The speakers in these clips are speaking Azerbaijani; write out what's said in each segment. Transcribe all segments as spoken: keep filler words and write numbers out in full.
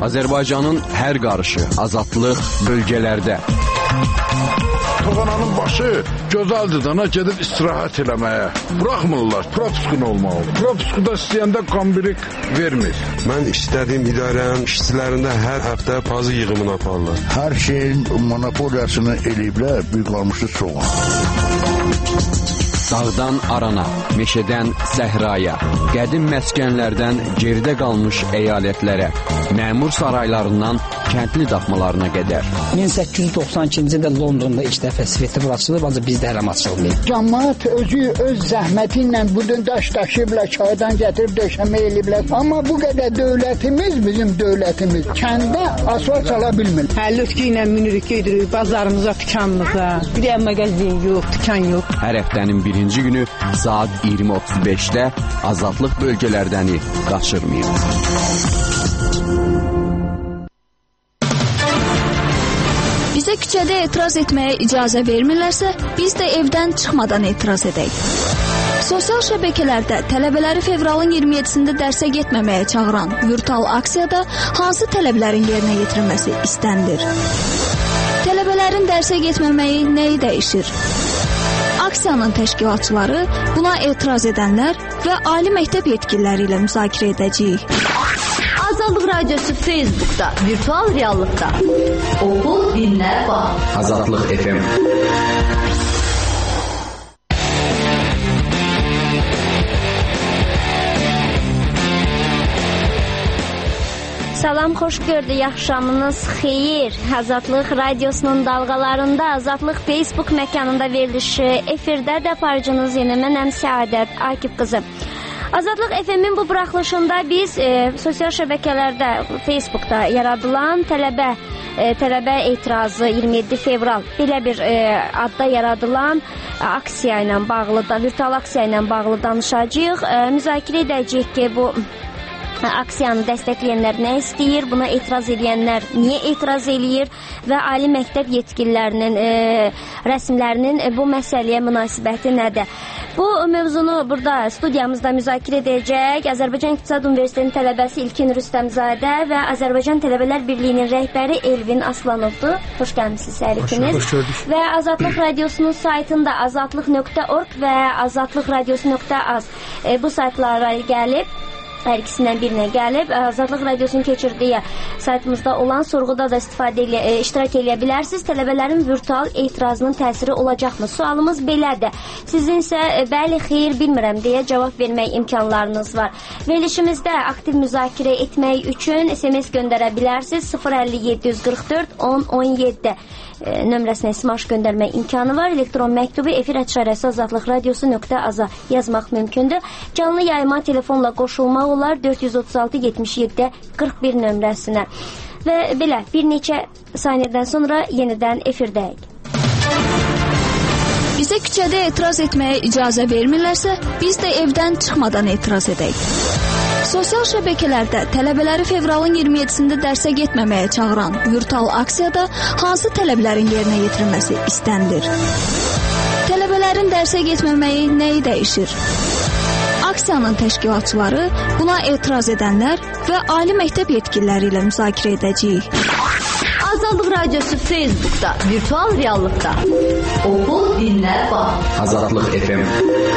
Azərbaycanın hər qarışı, azadlıq bölgələrdə. Toğananın başı gözəldir dana, gedib istirahət eləməyə. Buraxmırlar, propuskun olmalı. Propuskuda istəyəndə qambirik vermir. Mən istədiyim idarənin işçilərində hər həftə pazı yığımını aparırlar. Hər şeyin monopoliyasını eləyiblər, büyük qalmışı soğan. Dağdan arana, meşədən səhraya, qədim məskənlərdən geridə qalmış əyalətlərə, məmur saraylarından kəndli daxmalarına qədər. min səkkiz yüz doxsan ikinci ildə Londonda ilk dəfə festival açılıb, ancaq bizdə hələm açılmayıb. Cəmaət özü öz zəhməti ilə budun daş daşıyıblar, çaydan gətirib döşəmə eləyiblər. Amma bu qədər dövlətimiz, bizim dövlətimiz kəndə asfalt çala bilmir. Həllütkü ilə minirik, gedirik bazarımıza, dükanımıza. Bir də mağazin yox, dükan yox. Hər həftənin birinci günü saat iyirmi otuz beşdə azadlıq bölgələrdəni qaçırmayın. Bizə küçədə etiraz etməyə icazə vermirlərsə, biz də evdən çıxmadan etiraz edək. Sosial şəbəkələrdə tələbələri fevralın iyirmi yeddisində dərsə getməməyə çağıran virtual aksiyada hansı tələblərin yerinə yetirilməsi istənilir? Tələbələrin dərsə getməməyi nəyi dəyişir? Aksiyanın təşkilatçıları, buna etiraz edənlər və ali məktəb yetkililəri ilə müzakirə edəcəyik. Azadlıq Radiosu Facebook'da, virtual reallıqda. Oku, dinlə, bax. Azadlıq F M. Salam, xoş gördük, yaxşamınız xeyir. Azadlıq Radiosunun dalğalarında, Azadlıq Facebook məkanında verilişi, efirdə də aparıcınız yeni mənəm Səadət Akif qızı. Azadlıq F M-in bu buraxılışında biz e, sosial şəbəkələrdə, Facebookda yaradılan tələbə e, tələbə etirazı iyirmi yeddi fevral belə bir e, adda yaradılan e, aksiya ilə bağlı da, virtual aksiya ilə bağlı danışacağıq. E, müzakirə edəcəyik ki, bu aksiyanı dəstəkləyənlər nə istəyir, buna etiraz edənlər niyə etiraz eləyir və ali məktəb yetkililərinin e, rəsmlərinin e, bu məsələyə münasibəti nədir? Bu mövzunu burada studiyamızda müzakirə edəcək Azərbaycan İqtisad Universitetinin tələbəsi İlkin Rüstəmzadə və Azərbaycan Tələbələr Birliyinin rəhbəri Elvin Aslanovdur. Xoş gəlmisiniz hər ikiniz. Xoş gördük. Və Azadlıq Radiosunun saytında azadlıq nöqtə org və azadlıq radiosu nöqtə az e, bu saytlara gəlib, hər ikisindən birinə gəlib, Azadlıq Radiosunun keçirdiyi saytımızda olan sorğuda da istifadə elə, e, iştirak edə bilərsiniz. Tələbələrin virtual etirazının təsiri olacaqmı? Sualımız belədir. Sizin isə e, bəli, xeyir, bilmirəm deyə cavab vermək imkanlarınız var. Verilişimizdə aktiv müzakirə etmək üçün S M S göndərə bilərsiniz. sıfır əlli yeddi yüz qırx dörd on on yeddi e, nömrəsinə smash göndərmək imkanı var. Elektron məktubu efir açarəsi azadlıq radiosu nöqtə az-a yazmaq mümkündür. Canlı yayıma telefonla qoşulmaq olar dörd yüz otuz altı yetmiş yeddi qırx bir nömrəsinə. Və belə bir neçə saniyədən sonra yenidən efirdəyik. Bizə küçədə etiraz etməyə icazə vermirlərsə, biz də evdən çıxmadan etiraz edək. Sosial şəbəkələrdə tələbələri fevralın iyirmi yeddisində dərsə getməməyə çağıran virtual aksiyada hansı tələblərin yerinə yetirilməsi istənilir? Tələbələrin dərsə getməməyi nəyi dəyişir? Aksiyanın təşkilatçıları, buna etiraz edənlər və ali məktəb yetkililəri ilə müzakirə edəcəyik. Azadlıq Radiosu Facebook'da, virtual reallıqda. Oku, dinlə, bax. Azadlıq F M.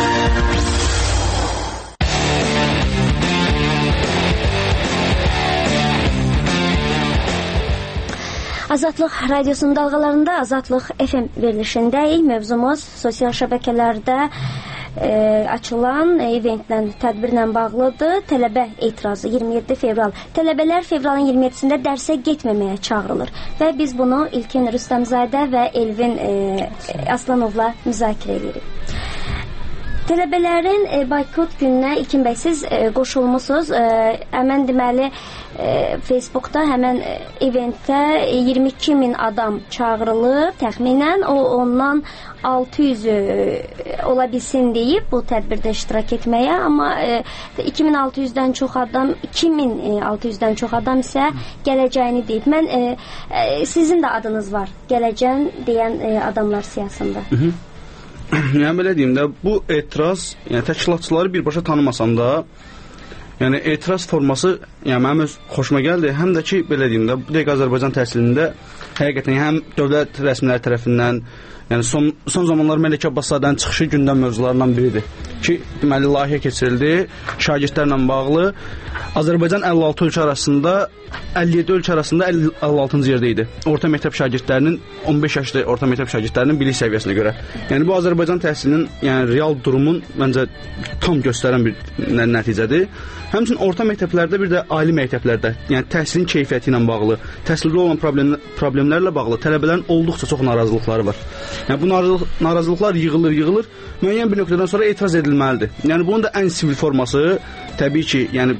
Azadlıq Radiosunun dalğalarında Azadlıq F M verilişindəyik. Mövzumuz sosial şəbəkələrdə e, açılan eventlə, tədbirlə bağlıdır. Tələbə etirazı iyirmi yeddi fevral. Tələbələr fevralın iyirmi yeddisində dərsə getməməyə çağırılır. Və biz bunu İlkin Rüstəmzadə və Elvin e, Aslanovla müzakirə edirik. Tələbələrin e, boykot gününə İlkin bəy, siz e, qoşulmusunuz. E, həmən deməli e, Facebookda həmən e, eventdə e, iyirmi iki min adam çağırılıb təxminən. O ondan altı yüz e, ola bilsin deyib bu tədbirdə iştirak etməyə, amma e, iki min altı yüzdən çox adam, iki min altı yüzdən çox adam isə gələcəyini deyib. Mən e, e, sizin də adınız var, gələcən deyən e, adamlar siyasında. Hı -hı. Yəni belə deyim də, bu etiraz, yəni təşkilatçıları birbaşa tanımasam da, Yəni etiraz forması, yəni mənim öz xoşuma gəldi. Həm də ki, belə deyim də, bu dəqiqə Azərbaycan təhsilində həqiqətən həm dövlət rəsmiləri tərəfindən, yəni son son zamanlar Məlik Abbaszadənin çıxışı gündəm mövzularından biridir ki, deməli layihə keçirildi şagirdlərlə bağlı. Azərbaycan əlli altı ölkə arasında, əlli yeddi ölkə arasında əlli altıncı yerdə idi. Orta məktəb şagirdlərinin on beş yaşlı orta məktəb şagirdlərinin bilik səviyyəsinə görə. Yəni bu Azərbaycan təhsilinin, yəni real durumun məncə tam göstərən bir nəticədir. Həmçinin orta məktəblərdə, bir də ali məktəblərdə, yəni təhsilin keyfiyyəti ilə bağlı, təhsildə olan problem, problemlərlə bağlı tələbələrin olduqca çox narazılıqları var. Yəni bu narazılıq, narazılıqlar yığılır, yığılır. Müəyyən bir nöqtədən sonra etiraz edilməlidir. Yəni bunun da ən sivil forması, təbii ki, yəni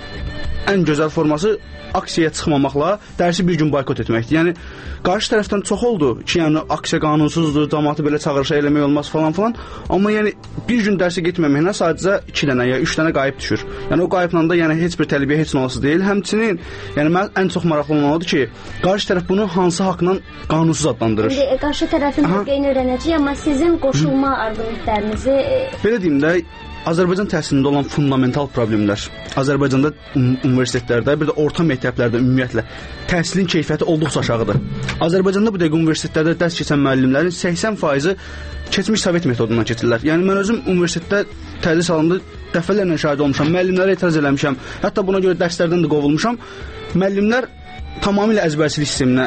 ən gözəl forması aksiyaya çıxmamaqla dərsi bir gün boykot etməkdir. Yəni qarşı tərəfdən çox oldu ki, yəni aksiya qanunsuzdur, cəmaatı belə çağırışa eləmək olmaz falan falan. Amma yəni bir gün dərsə getməməklə sadəcə iki dənə ya üç dənə qayıb düşür. Yəni o qayıbla da yəni heç bir tələbəyə heç nə olası deyil. Həmçinin yəni mən ən çox maraqlı olan odur ki, qarşı tərəf bunu hansı haqqla qanunsuz adlandırır. İndi qarşı tərəfin mövqeyini öyrənəcəyik, amma sizin qoşulma arqumentlərinizi belə deyim də, Azərbaycan təhsilində olan fundamental problemlər, Azərbaycanda universitetlərdə, bir də orta məktəblərdə ümumiyyətlə təhsilin keyfiyyəti olduqca aşağıdır. Azərbaycanda bu dəqiqə universitetlərdə dərs keçən müəllimlərin səksən faizi keçmiş Sovet metodundan keçirlər. Yəni mən özüm universitetdə tədris alanda dəfələrlə şahid olmuşam, müəllimlərə etiraz eləmişəm, hətta buna görə dərslərdən də qovulmuşam. Müəllimlər tamamilə əzbərçilik sisteminə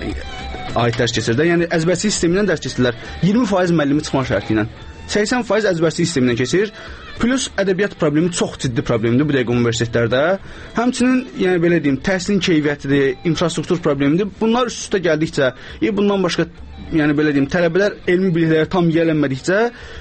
aid dərs keçirlər. Yəni əzbərçilik sistemindən dərs keçirlər. iyirmi faiz müəllimi çıxma şərti ilə. səksən faiz əzbərçilik sistemindən keçir. Plus ədəbiyyat problemi çox ciddi problemdir bu dəqiqə universitetlərdə. Həmçinin, yəni belə deyim, təhsilin keyfiyyətidir, infrastruktur problemidir. Bunlar üst-üstə gəldikcə, e, bundan başqa, yəni belə deyim, tələbələr elmi biliklərə tam yiyələnmədikcə,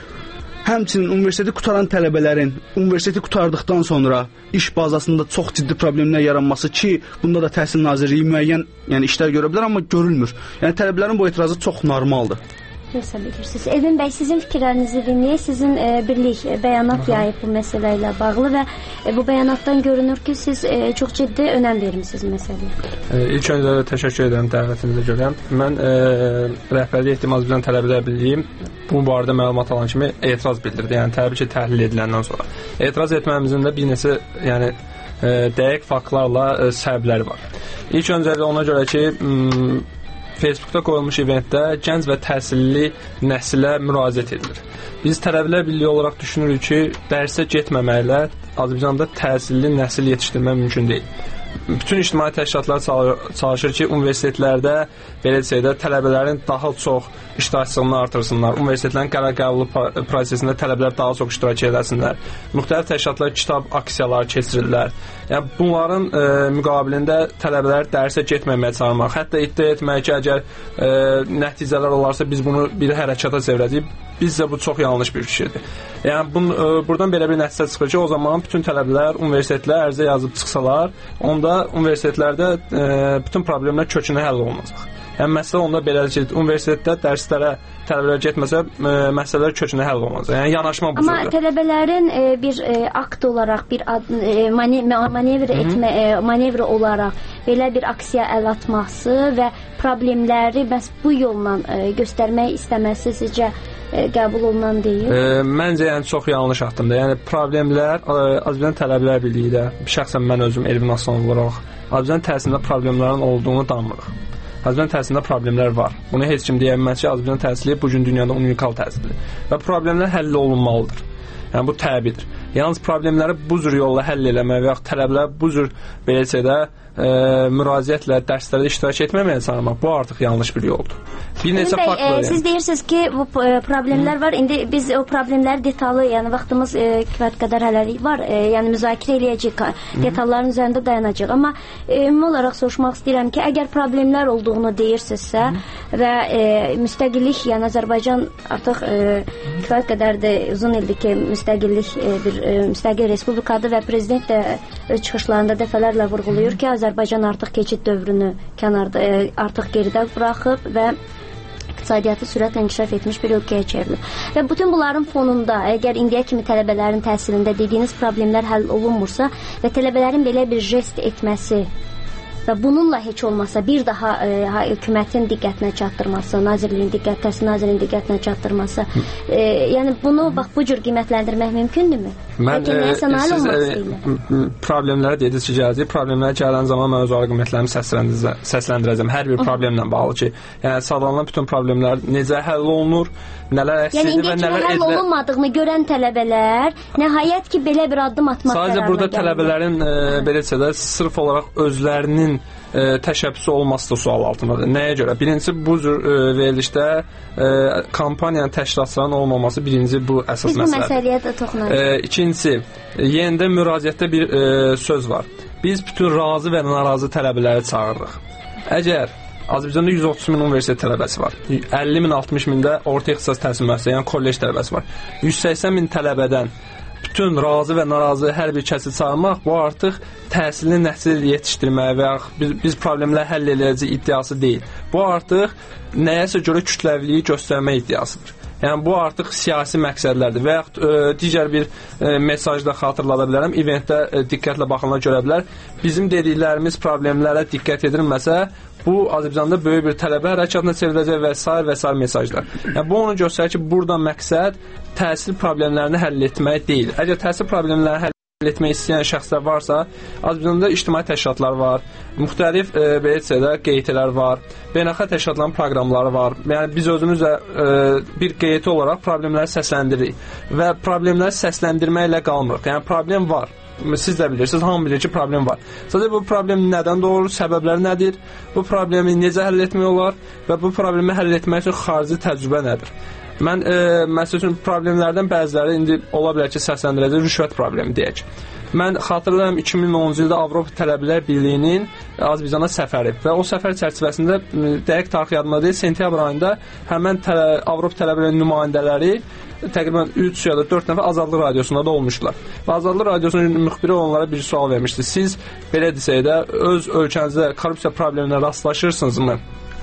həmçinin universiteti qutaran tələbələrin universiteti qutardıqdan sonra iş bazasında çox ciddi problemlər yaranması ki, bunda da Təhsil Nazirliyi müəyyən, yəni işlər görə bilər, amma görülmür. Yəni tələbələrin bu etirazı çox normaldır. Hesab edirsiniz. Evin bəy, sizin fikirlərinizi dinləyək. Sizin e, birlik e, bəyanat yayıb bu məsələ ilə bağlı və e, bu bəyanatdan görünür ki, siz e, çox ciddi önəm vermisiniz məsələyə. E, ilk öncə təşəkkür edirəm dəvətinizə görə. Mən e, rəhbərlik etdiyim Azərbaycan Tələbələr Birliyi bu barədə məlumat alan kimi etiraz bildirdi. Yəni təbii ki, təhlil ediləndən sonra. Etiraz etməyimizin də bir neçə, yəni e, dəqiq faktlarla e, səbəbləri var. İlk öncə ona görə ki, m Facebookda qoyulmuş eventdə gənc və təhsilli nəsilə müraciət edilir. Biz Tələbələr Birliyi olaraq düşünürük ki, dərsə getməməklə Azərbaycanda təhsilli nəsil yetişdirmək mümkün deyil. Bütün ictimai təşkilatlar çalışır ki, universitetlərdə, belə desək də, tələbələrin daha çox iştirakçılığını artırsınlar. Universitetlərin qərar qəbulu prosesində tələbələr daha çox iştirak edəsinlər. Müxtəlif təşkilatlar kitab aksiyaları keçirirlər. Yəni, bunların e, müqabilində tələbələr dərsə getməməyə çağırmaq, hətta iddia etmək ki, əgər e, nəticələr olarsa biz bunu bir hərəkata çevirəcəyik. Bizcə bu çox yanlış bir fikirdir. Yəni, bun, e, buradan belə bir nəticə çıxır ki, o zaman bütün tələbələr universitetlər ərizə yazıb çıxsalar, onda universitetlərdə e, bütün problemlər kökünə həll olunacaq. Yəni, məsələ onda belədir ki, universitetdə dərslərə tələbələr getməsə, e, məsələlər kökünə həll olunacaq. Yəni, yanaşma budur. Amma tələbələrin e, bir e, akt olaraq, bir ad, e, mane, manevr etmə, e, manevr olaraq belə bir aksiya əl atması və problemləri bəs bu yolla e, göstərmək istəməsi sizcə e, qəbul olunan deyil? E, məncə yəni çox yanlış addımdır. Yəni problemlər e, Azərbaycan Tələbələr Birliyi də, şəxsən mən özüm Elvin Aslanov olaraq Azərbaycan təhsilində problemlərin olduğunu danmırıq. Azərbaycan təhsilində problemlər var. Bunu heç kim deyə bilməz ki, Azərbaycan təhsili bu gün dünyada unikal təhsildir və problemlər həll olunmalıdır. Yəni bu təbiidir. Yalnız problemləri bu cür yolla həll eləmək və ya tələbələr bu cür beləcə də e, müraciətlə dərslərdə iştirak etməməyə çağırmaq, bu artıq yanlış bir yoldur. Bir neçə bəy, fakt var. E, siz deyirsiniz ki, bu e, problemlər Hı. var. İndi biz o problemləri detallı, yəni vaxtımız e, kifayət qədər hələlik var. E, yəni müzakirə eləyəcəyik, detalların üzərində dayanacağıq. Amma e, ümumi olaraq soruşmaq istəyirəm ki, əgər problemlər olduğunu deyirsinizsə Hı. və e, müstəqillik, yəni Azərbaycan artıq e, kifayət qədər də uzun ildir ki, müstəqillik e, bir e, müstəqil respublikadır və prezident də öz çıxışlarında dəfələrlə vurğulayır ki, Azərbaycan artıq keçid dövrünü kənarda e, artıq geridə buraxıb və iqtisadiyyatı sürətlə inkişaf etmiş bir ölkəyə çevrilir. Və bütün bunların fonunda, əgər indiyə kimi tələbələrin təhsilində dediyiniz problemlər həll olunmursa və tələbələrin belə bir jest etməsi və bununla heç olmasa bir daha e, hökumətin diqqətinə çatdırması, nazirliyin diqqət, Təhsil Nazirliyinin diqqətinə çatdırması, e, yəni bunu bax bu cür qiymətləndirmək mümkündürmü? Mən e, siz e, problemlərə dediniz ki, gələcək. Problemlərə gələn zaman mən öz arqumentlərimi səsləndirəcəm, səsləndirəcəm hər bir problemlə bağlı ki, yəni sadalanan bütün problemlər necə həll olunur, nələr əkslidir yəni, və nələr həll edilir. olunmadığını görən tələbələr nəhayət ki, belə bir addım atmaq qərarına Sadəcə burada gəlir. tələbələrin e, belə desə də sırf olaraq özlərinin e, təşəbbüsü olması da sual altındadır. Nəyə görə? Birincisi bu cür e, verilişdə e, kampaniyanın təşkilatçılarının olmaması birinci bu əsas məsələdir. Biz bu məsələyə də toxunarıq. E, ikincisi, yenidə müraciətdə bir e, söz var. Biz bütün razı və narazı tələbələri çağırırıq. Əgər Azərbaycanda yüz otuz min universitet tələbəsi var. əlli min, altmış min də orta ixtisas təhsil müəssisəsi, yəni kollec tələbəsi var. yüz səksən min tələbədən bütün razı və narazı hər bir kəsi çağırmaq, bu artıq təhsilini nəsil yetişdirməyə və biz, biz problemləri həll edəcək iddiası deyil. Bu artıq nəyəsə görə kütləviliyi göstərmə iddiasıdır. Yəni bu artıq siyasi məqsədlərdir və yaxud e, digər bir e, mesajda xatırlada bilərəm. Eventdə e, diqqətlə baxanlar görə bilər. Bizim dediklərimiz problemlərə diqqət edilməsə, bu Azərbaycanda böyük bir tələbə hərəkatına çevriləcək və s. və s. mesajlar. Yəni bu onu göstərir ki, burada məqsəd təhsil problemlərini həll etmək deyil. Əgər təhsil problemlərini həll etmək istəyən şəxslər varsa, Azərbaycanda ictimai təşkilatlar var, müxtəlif e, belə desədə Q E T-lər var, beynəlxalq təşkilatların proqramları var. Yəni biz özümüz də e, bir Q E T olaraq problemləri səsləndiririk və problemləri səsləndirməklə qalmırıq. Yəni problem var. Siz də bilirsiniz, hamı bilir ki, problem var. Sadəcə bu problem nədən doğur, səbəbləri nədir, bu problemi necə həll etmək olar və bu problemi həll etmək üçün xarici təcrübə nədir? Mən, e, məsəl üçün, problemlərdən bəziləri indi ola bilər ki, səsləndirəcək rüşvət problemi deyək. Mən xatırlayıram iki min onuncu ildə Avropa Tələbələr Birliyinin Azərbaycana səfəri və o səfər çərçivəsində dəqiq tarix yadımda deyil, sentyabr ayında həmən tələ, Avropa Tələbələr nümayəndələri təqribən üç ya da dörd nəfər Azadlıq Radiosunda da olmuşlar. Və Azadlıq Radiosunun müxbiri onlara bir sual vermişdi. Siz, belə desək də, öz ölkənizdə korrupsiya probleminə rastlaşırsınızmı?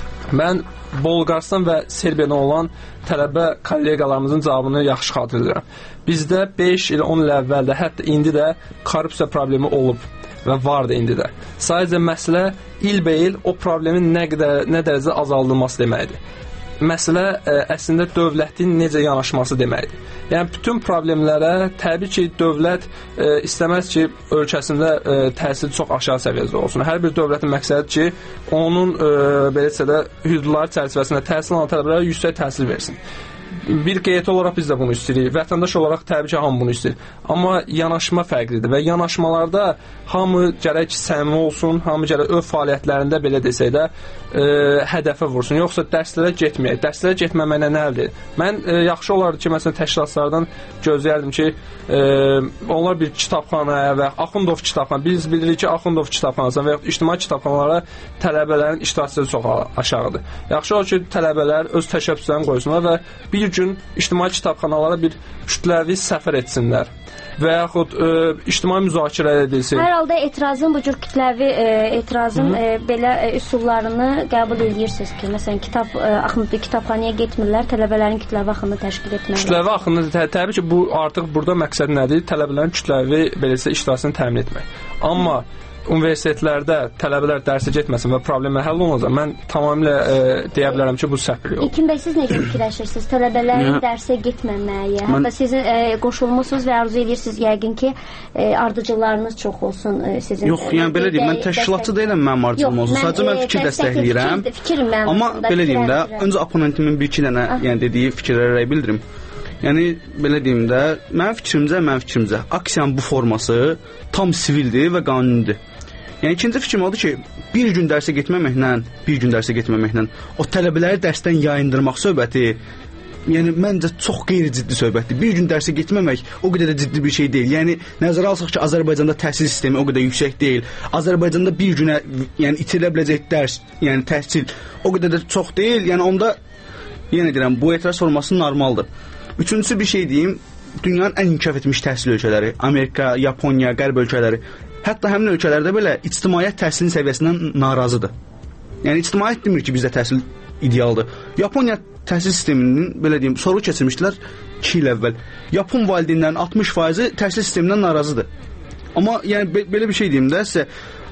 Mən Bolqaristan və Serbiyada olan tələbə kolleqalarımızın cavabını yaxşı xatırlayıram. Bizdə beş il, on il əvvəldə, hətta indi də korrupsiya problemi olub və vardı indi də. Sadəcə məsələ ilbəil o problemin nə qədər, nə dərəcədə azaldılması deməkdir. Məsələ ə, əslində dövlətin necə yanaşması deməkdir. Yəni bütün problemlərə təbii ki, dövlət ə, istəməz ki, ölkəsində ə, təhsil çox aşağı səviyyədə olsun. Hər bir dövlətin məqsədi ki, onun ə, belə desədə hüdudları çərçivəsində təhsil alan tələbələrə yüksək təhsil versin. Bir Q E T olaraq biz də bunu istəyirik. Vətəndaş olaraq təbii ki, hamı bunu istəyir. Amma yanaşma fərqlidir və yanaşmalarda hamı gərək səmimi olsun, hamı gərək öz fəaliyyətlərində belə desək də e, hədəfə vursun. Yoxsa dərslərə getməyək. Dərslərə getməməklə nə əldə edir? Mən e, yaxşı olardı ki, məsələn, təşkilatlardan gözləyərdim ki, e, onlar bir kitabxanaya və Axundov kitabxana, biz bilirik ki, Axundov kitabxanasına və yaxud ictimai kitabxanalara tələbələrin iştirakçısı çox aşağıdır. Yaxşı olur ki, tələbələr öz təşəbbüslərini qoysunlar və bir gün ictimai kitabxanalara bir kütləvi səfər etsinlər və yaxud e, ictimai müzakirə edilsin. Hər halda etirazın bu cür kütləvi e, etirazın e, belə e, üsullarını qəbul edirsiniz ki, məsələn, kitab e, axını kitabxanaya getmirlər, tələbələrin kütləvi axını təşkil etmək. Kütləvi axını tə təbii ki, bu artıq burada məqsəd nədir? Tələbələrin kütləvi beləsə iştirakını təmin etmək. Amma universitetlərdə tələbələr dərsə getməsin və problemlər həll olunacaq, mən tamamilə e, deyə bilərəm ki, bu səhv yox. İlkin bəy, siz necə fikirləşirsiniz? Tələbələrin dərsə getməməyi, mən... hətta sizin e, qoşulmusunuz və arzu edirsiniz yəqin ki, e, ardıcılarınız çox olsun e, sizin. Yox, yəni belə deyim, mən təşkilatçı deyiləm, mənim ardıcım olsun. Sadəcə mən fikir dəstəkləyirəm. Amma belə deyim də, öncə oponentimin bir iki dənə yəni dediyi fikirlərə rəy bildirim. Yəni belə deyim də, mənim fikrimcə, mənim fikrimcə aksiyanın bu forması tam sivildir və qanunidir. Yəni ikinci fikrim odur ki, bir gün dərsə getməməklə, bir gün dərsə getməməklə o tələbələri dərsdən yayındırmaq söhbəti, yəni məncə çox qeyri-ciddi söhbətdir. Bir gün dərsə getməmək o qədər də ciddi bir şey deyil. Yəni nəzərə alsaq ki, Azərbaycanda təhsil sistemi o qədər yüksək deyil. Azərbaycanda bir günə yəni itirilə biləcək dərs, yəni təhsil o qədər də çox deyil. Yəni onda yenə deyirəm, bu etiraz olması normaldır. Üçüncüsü bir şey deyim, dünyanın ən inkişaf etmiş təhsil ölkələri, Amerika, Yaponiya, Qərb ölkələri, hətta həmin ölkələrdə belə ictimaiyyət təhsilin səviyyəsindən narazıdır. Yəni ictimaiyyət demir ki, bizdə təhsil idealdır. Yaponiya təhsil sisteminin, belə deyim, soru keçirmişdilər iki il əvvəl. Yapon valideynlərin altmış faizi təhsil sistemindən narazıdır. Amma yəni be belə bir şey deyim də sizə,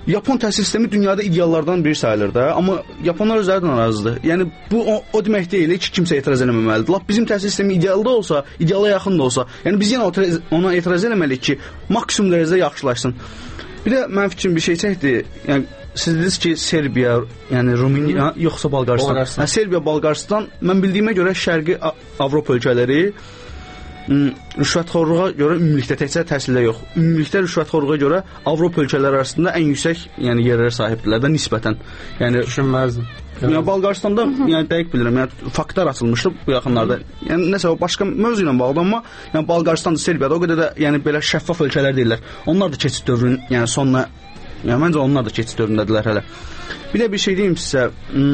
Yapon təhsil sistemi dünyada ideallardan biri sayılır da, amma Yaponlar özləri də narazıdır. Yəni bu o, o demək deyil ki, kimsə etiraz eləməməlidir. Lap bizim təhsil sistemi idealda olsa, ideala yaxın da olsa, yəni biz yenə ona etiraz eləməliyik ki, maksimum dərəcədə yaxşılaşsın. Bir də mənim fikrim bir şey çəkdi. Yəni siz dediniz ki, Serbiya, yəni Rumıniya, yoxsa Bolqarıstan. Hə, Serbiya, Bolqarıstan, mən bildiyimə görə Şərqi Avropa ölkələri rüşvətxorluğa görə ümumilikdə təkcə təhsildə yox, ümumilikdə rüşvətxorluğa görə Avropa ölkələri arasında ən yüksək, yəni yerlərə sahibdirlər də nisbətən. Yəni düşünməzdim. Yəni Bolqarıstanda, yəni dəqiq bilirəm, yəni faktlar açılmışdı bu yaxınlarda. Yəni nəsə o başqa mövzu ilə bağlı, amma yəni Bolqarıstan da Serbiyada o qədər də yəni belə şəffaf ölkələr deyillər. Onlar da keçid dövrünün, yəni sonuna, yəni məncə onlar da keçid dövründədirlər hələ. Bir də bir şey deyim sizə,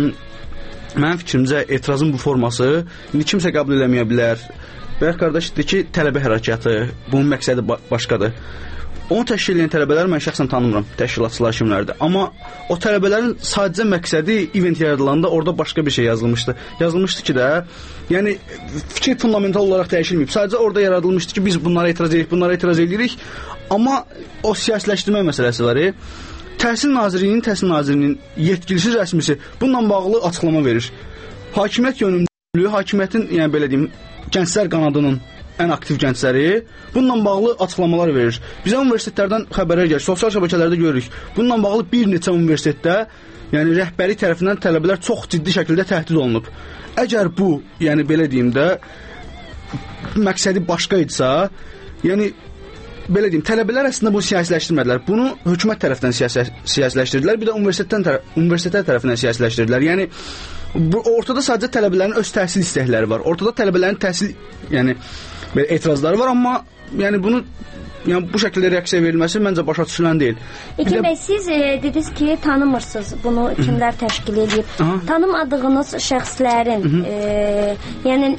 mənim fikrimcə etirazın bu forması indi kimsə qəbul eləməyə bilər. Bəyək qardaş dedi ki, tələbə hərəkatı, bunun məqsədi başqadır. Onu təşkil edən tələbələri mən şəxsən tanımıram, təşkilatçılar kimlərdir. Amma o tələbələrin sadəcə məqsədi event yaradılanda orada başqa bir şey yazılmışdı. Yazılmışdı ki də, yəni fikir fundamental olaraq dəyişilməyib. Sadəcə orada yaradılmışdı ki, biz bunlara etiraz edirik, bunlara etiraz edirik. Amma o siyasiləşdirmə məsələsi var. Təhsil Nazirliyinin, Təhsil Nazirliyinin yetkilisi rəsmisi bununla bağlı açıqlama verir. Hakimiyyət yönümlülüyü, hakimiyyətin, yəni belə deyim, Gənclər qanadının ən aktiv gəncləri bununla bağlı açıqlamalar verir. Bizə universitetlərdən xəbərlər gəlir, sosial şəbəkələrdə görürük. Bununla bağlı bir neçə universitetdə, yəni rəhbəri tərəfindən tələbələr çox ciddi şəkildə təhdid olunub. Əgər bu, yəni belə deyim də, məqsədi başqa idisə, yəni belə deyim, tələbələr əslində bunu siyasiləşdirmədilər. Bunu hökumət tərəfindən siyasiləşdirdilər, bir də universitetdən tərə universitetlər tərəfindən siyasiləşdirdilər. Yəni bu ortada sadəcə tələbələrin öz təhsil istəkləri var. Ortada tələbələrin təhsil, yəni belə etirazları var, amma yəni bunu yəni bu şəkildə reaksiya verilməsi məncə başa düşülən deyil. İlkin bəy, siz e, dediniz ki, tanımırsınız bunu kimlər təşkil edib. Tanımadığınız şəxslərin, e, yəni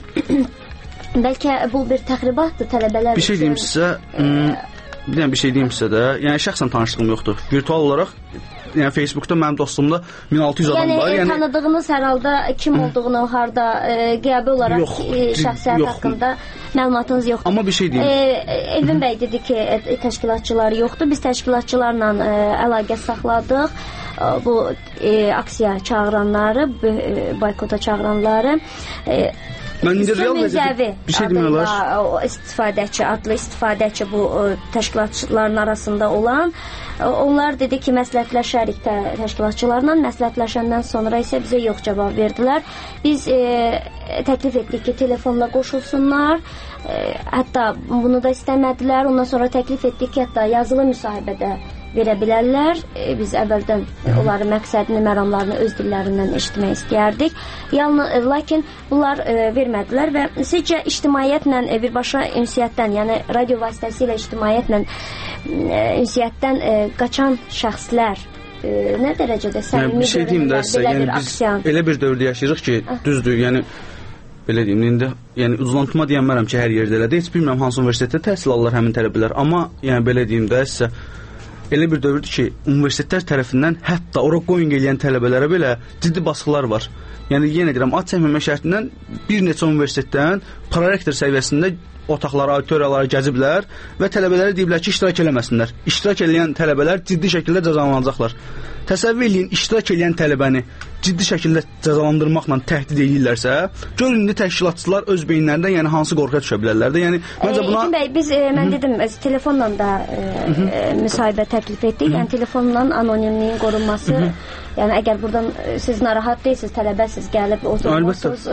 bəlkə bu bir təxribatdır tələbələr. Bir şey deyim sizə, bir dənə bir şey deyim sizə də, yəni şəxsən tanışlığım yoxdur. Virtual olaraq yəni Facebookda mənim dostumda min altı yüz adam yəni, var. Yəni tanıdığınız hər halda kim olduğunu, harda e, qiyabi olaraq yox, e, şəxsiyyət yox. haqqında məlumatınız yoxdur. Amma bir şey deyim. E, Elvin bəy dedi ki, e, təşkilatçıları yoxdur. Biz təşkilatçılarla e, əlaqə saxladıq. E, bu e, aksiya çağıranları, e, boykota çağıranları. E, Mən indi real vəziyyətdə bir şey demək olar. O istifadəçi, adlı istifadəçi bu o, təşkilatçıların arasında olan, onlar dedi ki, məsləhətləşərik tə, təşkilatçılarla, məsləhətləşəndən sonra isə bizə yox cavab verdilər. Biz e, təklif etdik ki, telefonla qoşulsunlar, e, hətta bunu da istəmədilər. Ondan sonra təklif etdik ki, hətta yazılı müsahibədə verə bilərlər. E, biz əvvəldən onların məqsədini, məramlarını öz dillərindən eşitmək istəyərdik. Yalnız, lakin bunlar e, vermədilər və sizcə ictimaiyyətlə, e, birbaşa ünsiyyətdən, yəni radio vasitəsilə ictimaiyyətlə e, ünsiyyətdən e, qaçan şəxslər e, nə dərəcədə səmimi şey görünürlər, belə yəni bir aksiya? Biz elə bir dövrdə yaşayırıq ki, ah. düzdür, yəni belə deyim, indi yəni uzlantma deyənmərəm ki, hər yerdə elədir. Heç bilmirəm hansı universitetdə təhsil alırlar həmin tələbələr, amma yəni belə deyim də sizə elə bir dövrdür ki, universitetlər tərəfindən hətta ora going eləyən tələbələrə belə ciddi baskılar var. Yəni yenə deyirəm, ad çəkməmə şərtindən bir neçə universitetdən prorektor səviyyəsində otaqları, auditoriyaları gəziblər və tələbələrə deyiblər ki, iştirak eləməsinlər. İştirak eləyən tələbələr ciddi şəkildə cəzalanacaqlar. Təsəvvür eləyin, iştirak eləyən tələbəni ciddi şəkildə cəzalandırmaqla təhdid edirlərsə, görün indi təşkilatçılar öz beyinlərindən yəni hansı qorxuya düşə bilərlər də. Yəni məncə buna İlkin bəy, biz e, mən Hı-hı. dedim, biz telefonla da e, e, müsahibə təklif etdik. Hı-hı. Yəni telefonla anonimliyin qorunması. Hı-hı. Yəni əgər buradan siz narahat deyilsiniz, tələbəsiz gəlib oturmusunuz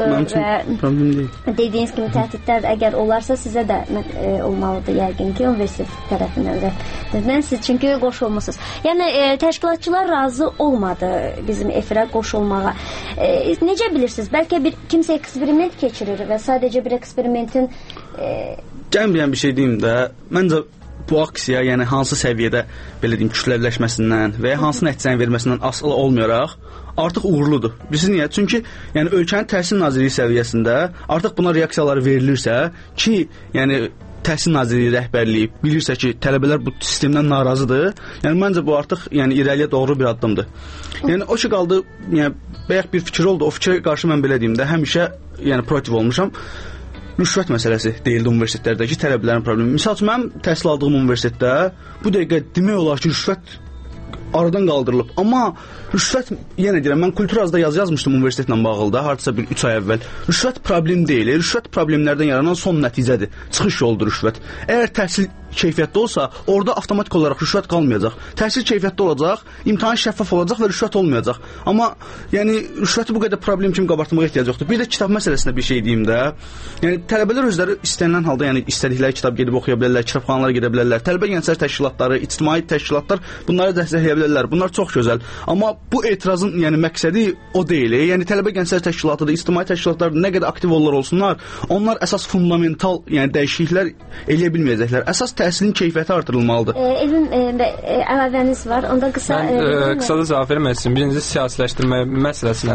və dediyiniz kimi təhdidlər əgər olarsa sizə də e, olmalıdır yəqin ki, universitet tərəfindən və siz çünki qoşulmusunuz. Yəni e, təşkilatçılar razı olmadı bizim efirə qoşulmağa. E, necə bilirsiniz? Bəlkə bir kimsə eksperiment keçirir və sadəcə bir eksperimentin e... Gəlməyən bir şey deyim də, məncə bu aksiya, yəni hansı səviyyədə belə deyim kütləviləşməsindən və ya hansı nəticəni verməsindən asılı olmayaraq artıq uğurludur. Bilirsiniz niyə? Çünki yəni ölkənin Təhsil Nazirliyi səviyyəsində artıq buna reaksiyalar verilirsə ki, yəni Təhsil Nazirliyi rəhbərliyi bilirsə ki, tələbələr bu sistemdən narazıdır. Yəni məncə bu artıq yəni irəliyə doğru bir addımdır. Yəni o ki qaldı, yəni bəyək bir fikir oldu. O fikrə qarşı mən belə deyim də, həmişə yəni proaktiv olmuşam. Rüşvət məsələsi deyildi universitetlərdəki tələbələrin problemi. Misal üçün, mənim təhsil aldığım universitetdə bu dəqiqə demək olar ki, rüşvət aradan qaldırılıb. Amma rüşvət, yenə deyirəm, mən Kulturazda yazı yazmışdım universitetlə bağlı da, hardasa bir üç ay əvvəl. Rüşvət problem deyil, rüşvət problemlərdən yaranan son nəticədir. Çıxış yoludur rüşvət. Əgər təhsil keyfiyyətli olsa, orada avtomatik olaraq rüşvət qalmayacaq. Təhsil keyfiyyətli olacaq, imtahan şəffaf olacaq və rüşvət olmayacaq. Amma yəni rüşvəti bu qədər problem kimi qabartmağa ehtiyac yoxdur. Bir də kitab məsələsində bir şey deyim də. Yəni tələbələr özləri istənilən halda, yəni istədikləri kitab gedib oxuya bilərlər, kitabxanalara gedə bilərlər. Tələbə gənclər təşkilatları, ictimai təşkilatlar bunları dəstəkləyə bilərlər. Bunlar çox gözəl. Amma bu etirazın yəni məqsədi o deyil. Yəni tələbə gənclər təşkilatıdır, ictimai təşkilatlar nə qədər aktiv olurlar olsunlar, onlar əsas fundamental, yəni dəyişikliklər eləyə bilməyəcəklər. Əsas təhsilin keyfiyyəti artırılmalıdır. E, Elvin, e, əlavəniz var. Onda qısa... Mən e, qısa da cavab vermək istəyirəm. Birinci, siyasiləşdirmə məsələsinə.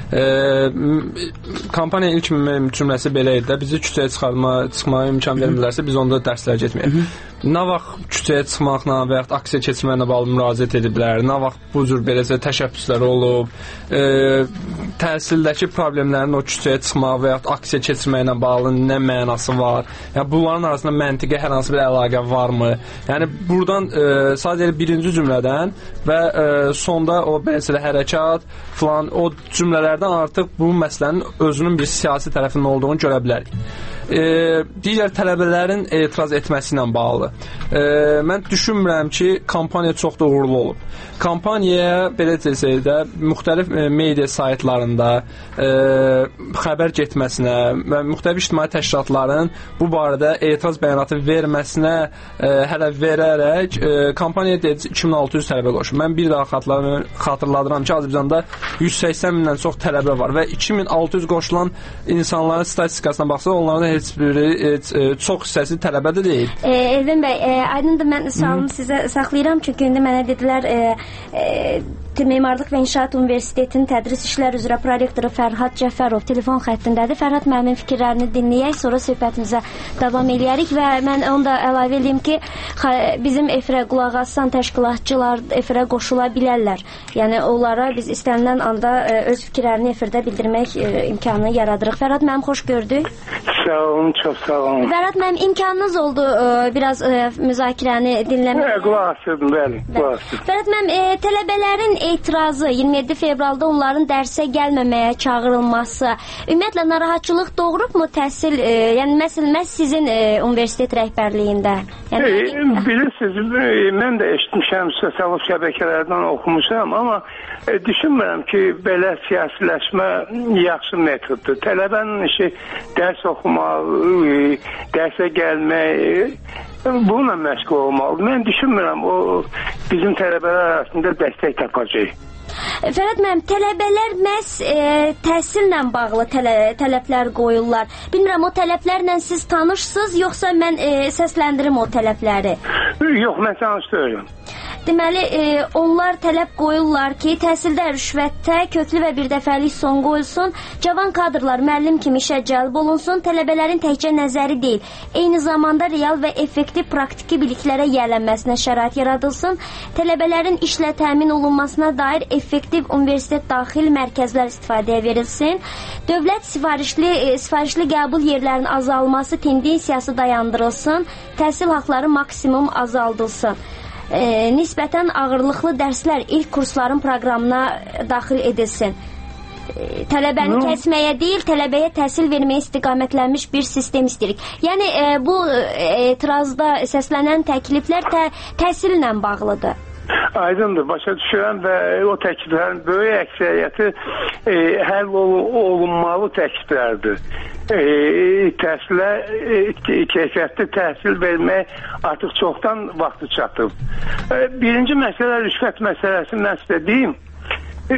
E, kampaniya ilk cümləsi belə idi də, bizi küçəyə çıxarma, çıxmaya imkan vermirlərsə, biz onda dərslər getməyək. Nə vaxt küçəyə çıxmaqla və yaxud aksiya keçirməklə bağlı müraciət ediblər, nə vaxt bu cür beləcə təşəbbüslər olub, e, təhsildəki problemlərin o küçəyə çıxmaq və yaxud aksiya keçirməklə bağlı nə mənası var? Yəni, bunların arasında məntiqi hər hansı bir əlaqə varmı? Yəni, buradan e, sadəcə birinci cümlədən və e, sonda o beləcə hərəkat falan, o cümlələrdən artıq bu məsələnin özünün bir siyasi tərəfinin olduğunu görə bilərik. E, digər tələbələrin etiraz etməsi ilə bağlı. E, mən düşünmürəm ki, kampaniya çox da uğurlu olub. Kampaniyaya belə desək də müxtəlif e, media saytlarında e, xəbər getməsinə və müxtəlif ictimai təşkilatların bu barədə etiraz bəyanatı verməsinə e, hələ verərək e, kampaniya dedi iki min altı yüz tələbə qoşub. Mən bir daha xatırladıram ki, Azərbaycanda yüz səksən mindən çox tələbə var və iki min altı yüz qoşulan insanların statistikasına baxsaq, onların heç biri heç, e, çox hissəsi tələbə də deyil. E, Elvin bəy, e, aydındır, mən sualımı sizə saxlayıram, çünki indi mənə dedilər e, e, Memarlıq və İnşaat Universitetinin tədris işlər üzrə prorektoru Fərhad Cəfərov telefon xəttindədir. Fərhad müəllimin fikirlərini dinləyək, sonra söhbətimizə davam eləyərik və mən onu da əlavə edeyim ki, bizim efirə qulaq asan təşkilatçılar efirə qoşula bilərlər. Yəni onlara biz istənilən anda öz fikirlərini efirdə bildirmək imkanını yaradırıq. Fərhad müəllim, xoş gördük. Sağ olun, çox sağ olun. Fərhad müəllim, imkanınız oldu biraz müzakirəni dinləmək. Qulaq asırdım, bəli, qulaq asırdım. Fərhad müəllim, tələbələrin etirazı iyirmi yeddi fevralda onların dərsə gəlməməyə çağırılması ümumiyyətlə narahatçılıq doğurubmu təhsil, e, yəni məsələn məhz sizin e, universitet rəhbərliyində? Yəni, e, bilirsiniz, e, mən də eşitmişəm, sosial şəbəkələrdən oxumuşam, amma e, düşünmürəm ki, belə siyasiləşmə yaxşı metoddur. Tələbənin işi dərs oxumaq, e, dərsə gəlmək, e, bununla məşğul olmalıdır. Mən düşünmürəm, o bizim tələbələr arasında dəstək tapacaq. Fərhad müəllim, tələbələr məhz e, təhsillə bağlı tələ, tələblər qoyurlar. Bilmirəm, o tələblərlə siz tanışsınız, yoxsa mən e, səsləndirim o tələbləri? Yox, mən tanış deyirəm. Deməli, e, onlar tələb qoyurlar ki, təhsildə rüşvətə köklü və birdəfəlik son qoyulsun, cavan kadrlar müəllim kimi işə cəlb olunsun, tələbələrin təkcə nəzəri deyil, eyni zamanda real və effektiv praktiki biliklərə yiyələnməsinə şərait yaradılsın, tələbələrin işlə təmin olunmasına dair effektiv universitet daxil mərkəzlər istifadəyə verilsin, dövlət sifarişli, e, sifarişli qəbul yerlərinin azalması tendensiyası dayandırılsın, təhsil haqları maksimum azaldılsın. E, nisbətən ağırlıqlı dərslər ilk kursların proqramına daxil edilsin. E, tələbəni hmm. kəsməyə deyil, tələbəyə təhsil verməyə istiqamətlənmiş bir sistem istəyirik. Yəni e, bu etirazda səslənən təkliflər tə, təhsillə bağlıdır. Aydındır, başa düşürəm və o təkliflərin böyük əksəriyyəti e, həll olunmalı təkliflərdir. E, təhsilə, e, keyfiyyətli təhsil vermək artıq çoxdan vaxtı çatıb. E, birinci məsələ rüşvət məsələsi, mən sizə deyim. E,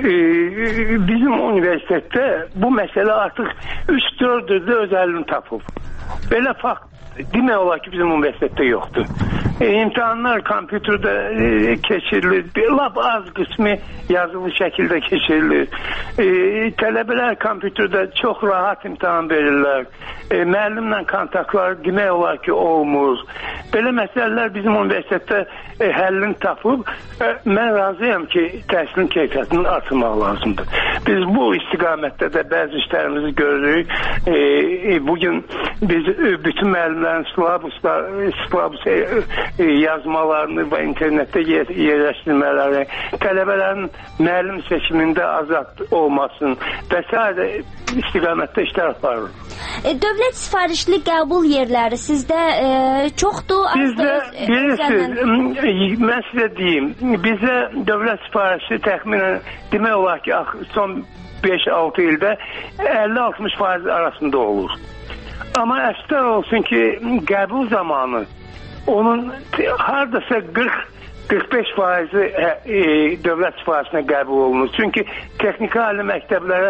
bizim universitetdə bu məsələ artıq üç dörd ildə öz əlini tapıb. Belə fakt demək olar ki, bizim universitetdə yoxdur. E, imtahanlar kompüterdə e, keçirilir, lap az qismi yazılı şəkildə keçirilir. E, tələbələr kompüterdə çox rahat imtahan verirlər. E, müəllimlə kontaktlar demək olar ki, olmur. Belə məsələlər bizim universitetdə e, həllini tapıb. E, mən razıyam ki, təhsilin keyfiyyətini artırmaq lazımdır. Biz bu istiqamətdə də bəzi işlərimizi görürük. E, e, bugün biz e, bütün müəllimlərin silabuslar, silabus e, yazmalarını və internetdə yer, yerləşdirmələri, tələbələrin müəllim seçimində azad olmasın və s. istiqamətdə işlər aparır. E, dövlət sifarişli qəbul yerləri sizdə e, çoxdur? Bizdə, bilirsiniz, mən sizə deyim, bizdə dövlət sifarişi təxminən demək olar ki, son beş altı ildə əlli altmış faiz arasında olur. Amma əfsər olsun ki, qəbul zamanı onun hardasa qırx qırx beş faizi e, e, dövlət sifarişinə qəbul olunur. Çünki texniki ali məktəblərə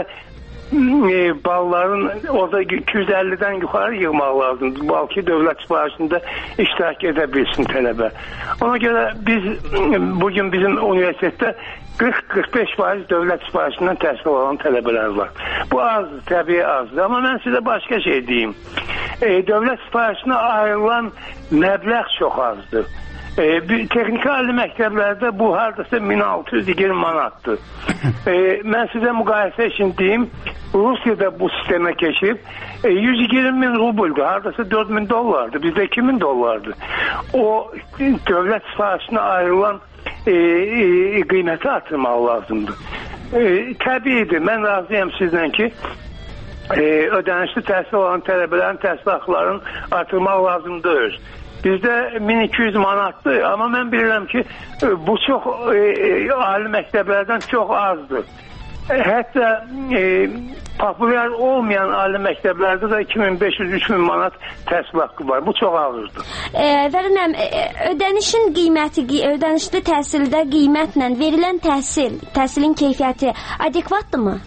e, balların orada iki yüz əllidən yuxarı yığmaq lazımdır. Bal ki, dövlət sifarişində iştirak edə bilsin tələbə. Ona görə biz bugün bizim universitetdə qırx qırx beş faiz dövlət sifarişindən təhsil alan tələbələr var. Bu azdır, təbii azdır. Amma mən sizə başqa şey deyim. E, dövlət sifarişinə ayrılan məbləğ çox azdır. E, texniki ali məktəblərdə bu hardasa min altı yüz iyirmi manatdır. E, mən sizə müqayisə üçün deyim, Rusiyada bu sistemə keçib e, yüz iyirmi min rubuldur, hardasa dörd min dollardır, bizdə iki min dollardır. O dövlət sifarişinə ayrılan E, e, qiyməti artırmaq lazımdır. E, təbiidir, mən razıyam sizlə ki, e, ödənişli təhsil olan tələbələrin təhsil haqqlarını artırmaq lazımdır. Bizdə min iki yüz manatdır, amma mən bilirəm ki, bu çox e, e, ali məktəblərdən çox azdır. E, hətta e, populyar olmayan ali məktəblərdə də iki min beş yüz üç min manat təhsil haqqı var. Bu çox ağırdır. E, Vərinəm, ödənişin qiyməti, ödənişli təhsildə qiymətlə verilən təhsil, təhsilin keyfiyyəti adekvatdırmı?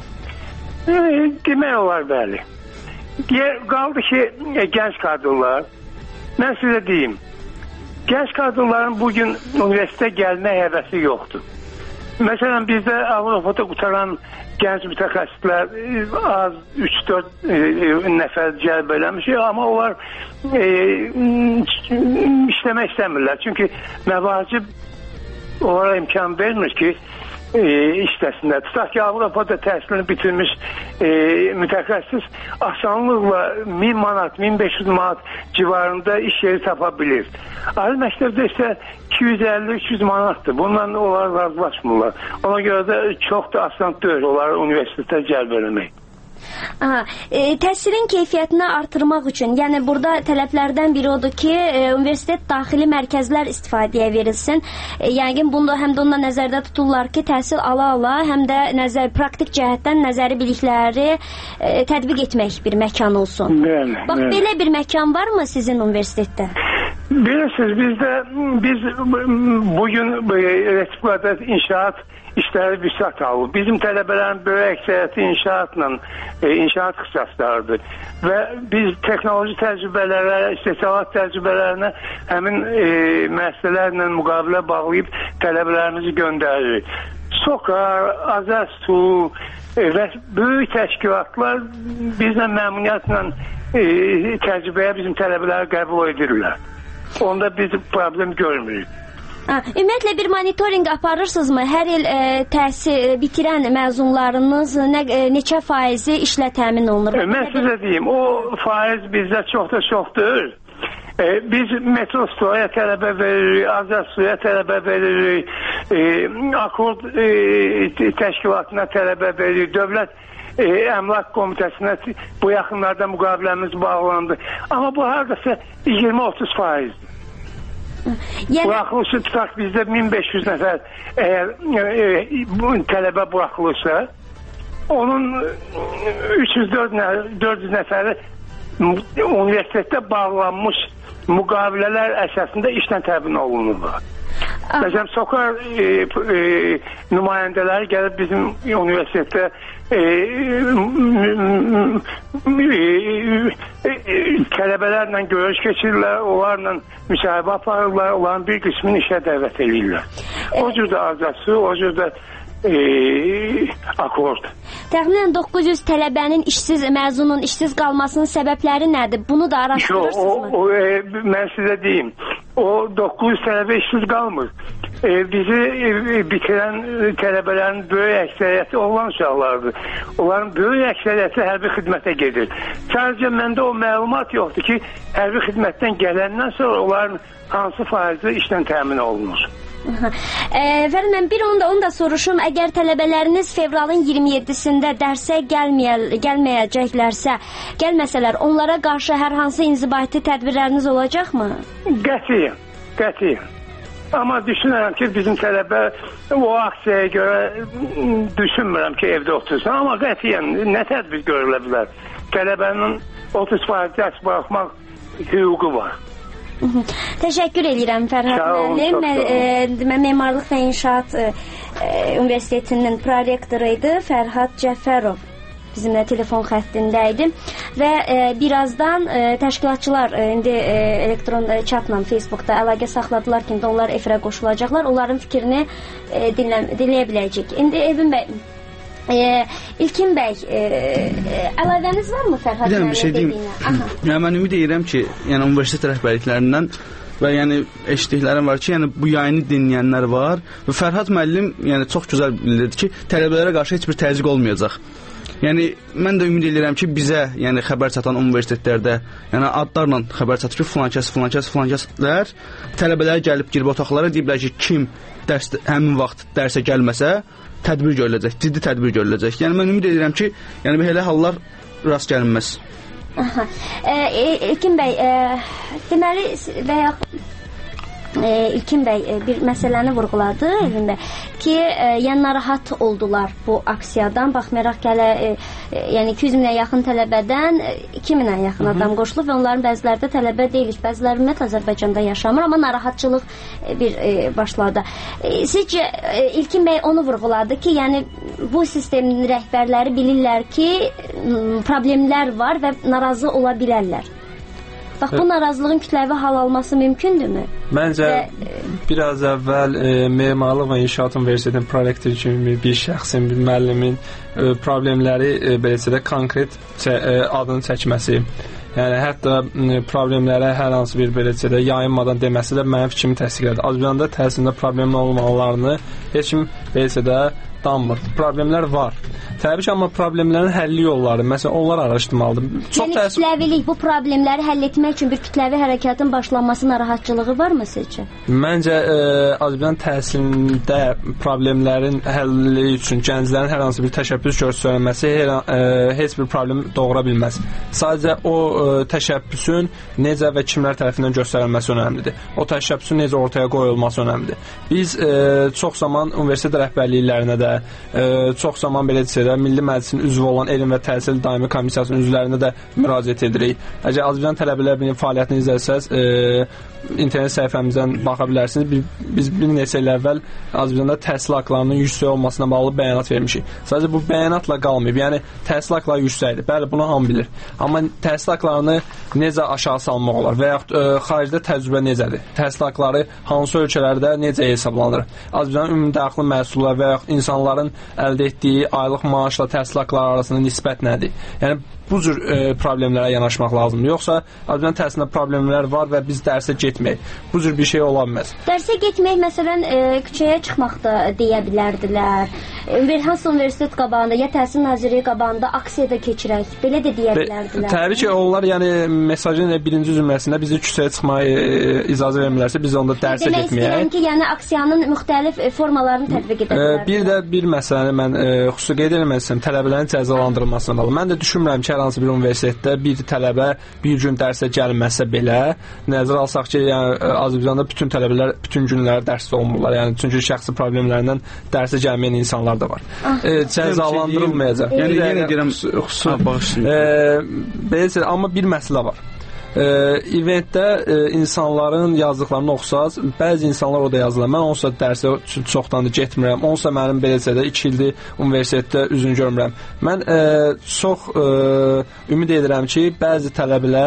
E, demək olar, bəli. Qaldı ki, e, gənc kadrlar, mən sizə deyim, gənc kadrların bugün universitetə gəlmə həvəsi yoxdur. Məsələn, bizdə Avropada qutaran gənc mütəxəssislər az üç dörd e, nəfər cəlb eləmişik, amma onlar e, işləmək istəmirlər. Çünki məvacib onlara imkan vermir ki, e, işləsinlər. Tutaq ki, Avropada təhsilini bitirmiş e, mütəxəssis asanlıqla min manat, min beş yüz manat civarında iş yeri tapa bilir. Ali məktəbdə isə iki yüz əlli üç yüz manatdır. Bundan onlar razılaşmırlar. Ona görə də çox da asan deyil onları universitetə cəlb eləmək. Aha, e, təhsilin keyfiyyətini artırmaq üçün, yəni burada tələblərdən biri odur ki, e, universitet daxili mərkəzlər istifadəyə verilsin. E, yəni bunu həm də onunla nəzərdə tuturlar ki, təhsil ala-ala həm də nəzər praktik cəhətdən nəzəri bilikləri e, tətbiq etmək bir məkan olsun. Bəli, Bax, bəli. belə bir məkan varmı sizin universitetdə? Bilirsiniz, bizdə biz bugün Respublikada inşaat işləri vüsət alır. Bizim tələbələrin böyük əksəriyyəti inşaatla, e, inşaat ixtisaslarıdır. Və biz texnoloji təcrübələrə, istehsalat təcrübələrinə həmin e, müəssisələrlə müqavilə bağlayıb tələbələrimizi göndəririk. Sokar, Azərsu e, və böyük təşkilatlar bizlə məmnuniyyətlə e, təcrübəyə bizim tələbələri qəbul edirlər. Onda biz problem görmürük. Ha, ümumiyyətlə bir monitorinq aparırsınızmı? Hər il e, təhsil bitirən məzunlarınız nə, e, neçə faizi işlə təmin olunur? E, mən sizə deyim, o faiz bizdə çox da çoxdur. E, biz metro suya tələbə veririk, Azər suya tələbə veririk, e, Akord e, təşkilatına tələbə veririk, dövlət e, əmlak komitəsinə bu yaxınlarda müqaviləmiz bağlandı. Amma bu hardasa iyirmi otuz faizdir. Yəni... Buraxılışı tutaq bizdə min beş yüz nəfər əgər e, e, bu tələbə buraxılırsa, onun üç yüz dörd yüz nəfəri universitetdə bağlanmış müqavilələr əsasında işlə təmin olunurlar. Məsələn, Sokar e, e, nümayəndələri gəlib bizim universitetdə e, e, e, tələbələrlə görüş keçirirlər, onlarla müsahibə aparırlar, onların bir qismini işə dəvət edirlər. O cür də azası, o cür də e, akord. Təxminən doqquz yüz tələbənin işsiz, məzunun işsiz qalmasının səbəbləri nədir? Bunu da araşdırırsınızmı? O, o, e, mən sizə deyim, o doqquz yüz tələbə işsiz qalmır. e, bizi e, bitirən tələbələrin böyük əksəriyyəti oğlan uşaqlardır. Onların böyük əksəriyyəti hərbi xidmətə gedir. Sadəcə məndə o məlumat yoxdur ki, hərbi xidmətdən gələndən sonra onların hansı faizi işlə təmin olunur. E, Fərid mən bir onu da, onu da soruşum. Əgər tələbələriniz fevralın iyirmi yeddisində dərsə gəlməyə, gəlməyəcəklərsə, gəlməsələr, onlara qarşı hər hansı inzibati tədbirləriniz olacaqmı? Qətiyyən, qətiyyən. Amma düşünürəm ki, bizim tələbə o aksiyaya görə düşünmürəm ki, evdə otursun. Amma qətiyyən nə tədbir görülə bilər? Tələbənin otuz faiz dərs buraxmaq hüququ var. Təşəkkür edirəm Fərhad müəllim. Mən Memarlıq və İnşaat e, Universitetinin prorektoru idi Fərhad Cəfərov bizimlə telefon xəttindəydi və e, birazdan e, təşkilatçılar e, indi e, elektron chatla Facebookda əlaqə saxladılar ki, onlar efirə qoşulacaqlar. Onların fikrini e, dinlə, dinləyə biləcək. İndi Evin bəy, e, İlkin bəy, e, e, əlavəniz varmı Fərhad müəllim? Bir şey deyim. Yəni mən ümid edirəm ki, yəni universitet rəhbərliklərindən və yəni eşitdiklərim var ki, yəni bu yayını dinləyənlər var və Fərhad müəllim yəni çox gözəl bildirdi ki, tələbələrə qarşı heç bir təzyiq olmayacaq. Yəni mən də ümid edirəm ki, bizə, yəni xəbər çatan universitetlərdə, yəni adlarla xəbər çatır ki, filan kəs, filan kəs, filan kəslər tələbələr gəlib girib otaqlara deyiblər ki, kim dərs həmin vaxt dərsə gəlməsə, tədbir görüləcək, ciddi tədbir görüləcək. Yəni mən ümid edirəm ki, yəni belə hallar rast gəlinməz. Aha. E, İlkin bəy, e, deməli və ya e, İlkin bəy e, bir məsələni vurğuladı Evin bəy ki, e, yəni narahat oldular bu aksiyadan. Baxmayaraq ki, hələ e, e, yəni iki yüz minə yaxın tələbədən e, iki minə yaxın adam qoşulub və onların bəziləri də tələbə deyilik, bəziləri ümumiyyətlə Azərbaycanda yaşamır, amma narahatçılıq e, bir e, başladı. E, sizcə e, İlkin bəy onu vurğuladı ki, yəni bu sistemin rəhbərləri bilirlər ki, problemlər var və narazı ola bilərlər. Bax, bu narazılığın kütləvi hal alması mümkündürmü? Məncə, və, biraz əvvəl e, Memarlıq və İnşaat Universitetinin prorektoru kimi bir şəxsin, bir müəllimin e, problemləri e, beləsə də konkret çə, e, adını çəkməsi, yəni hətta e, problemlərə hər hansı bir beləsə də yayınmadan deməsi də mənim fikrimi təsdiqlədi. Azərbaycanda təhsildə problemlər olmalarını heç kim beləsə də danmır. Problemlər var. Təbii ki, amma problemlərin həlli yolları, məsələn, onlar araşdırmalıdır. Yəni təs kütləvilik, bu problemləri həll etmək üçün bir kütləvi hərəkatın başlanması narahatçılığı varmı sizcə? Məncə, e, Azərbaycan təhsilində problemlərin həlli üçün gənclərin hər hansı bir təşəbbüs göstərilməsi hər, e, heç bir problem doğura bilməz. Sadəcə o e, təşəbbüsün necə və kimlər tərəfindən göstərilməsi önəmlidir. O təşəbbüsün necə ortaya qoyulması önəmlidir. Biz e, çox zaman universitet rəhbərliklərinə də, e, çox zaman belə desək, Milli Məclisin üzvü olan Elm və Təhsil Daimi Komissiyasının üzvlərinə də müraciət edirik. Əgər Azərbaycan tələbələrinin fəaliyyətini izləsəz, e, internet səhifəmizdən baxa bilərsiniz. Biz, biz bir neçə il əvvəl Azərbaycanda təhsil haqlarının yüksək olmasına bağlı bəyanat vermişik. Sadəcə bu bəyanatla qalmayıb. Yəni təhsil haqları yüksəkdir. Bəli, bunu hamı bilir. Amma təhsil haqlarını necə aşağı salmaq olar və yaxud e, xaricdə təcrübə necədir? Təhsil haqları hansı ölkələrdə necə hesablanır? Azərbaycanın ümumdaxili məhsulları və yaxud insanların əldə etdiyi aylıq maaşla təhsil haqları arasında nisbət nədir? Yəni bu cür e, problemlərə yanaşmaq lazımdır. Yoxsa Azərbaycan təhsilində problemlər var və biz dərsə getmək. Bu cür bir şey ola bilməz. Dərsə getmək məsələn e, küçəyə çıxmaq da deyə bilərdilər. E, hansı universitet qabağında ya Təhsil Nazirliyi qabağında aksiya da keçirək. Belə də deyə bilərdilər. Təbii ki, onlar yəni mesajın birinci cümləsində bizi küçəyə çıxmağa e, icazə vermirlərsə biz onda dərsə Demək getməyək. Demək istəyirəm ki, yəni aksiyanın müxtəlif e, formalarını tətbiq edə bilərdilər. E, bir də bir məsələni mən e, xüsusi qeyd etmək istəyirəm, tələbələrin cəzalandırılmasına bağlı. Mən də düşünmürəm ki, hər hansı bir universitetdə bir tələbə bir gün dərsə gəlməsə belə, nəzərə alsaq ki, yəni Azərbaycanda bütün tələbələr bütün günlər dərsdə olmurlar. Yəni çünki şəxsi problemlərindən dərsə gəlməyən insanlar da var. Ah. E, cəzalandırılmayacaq. Yəni yenə deyirəm, xüsusi bağışlayın. Belə, amma bir məsələ var. E, eventdə e, insanların yazdıqlarını oxusaz, bəzi insanlar orada yazırlar. Mən onsa dərsə çoxdan da getmirəm. Onsa mənim beləsə də iki ildir universitetdə üzünü görmürəm. Mən e, çox e, ümid edirəm ki, bəzi tələbələr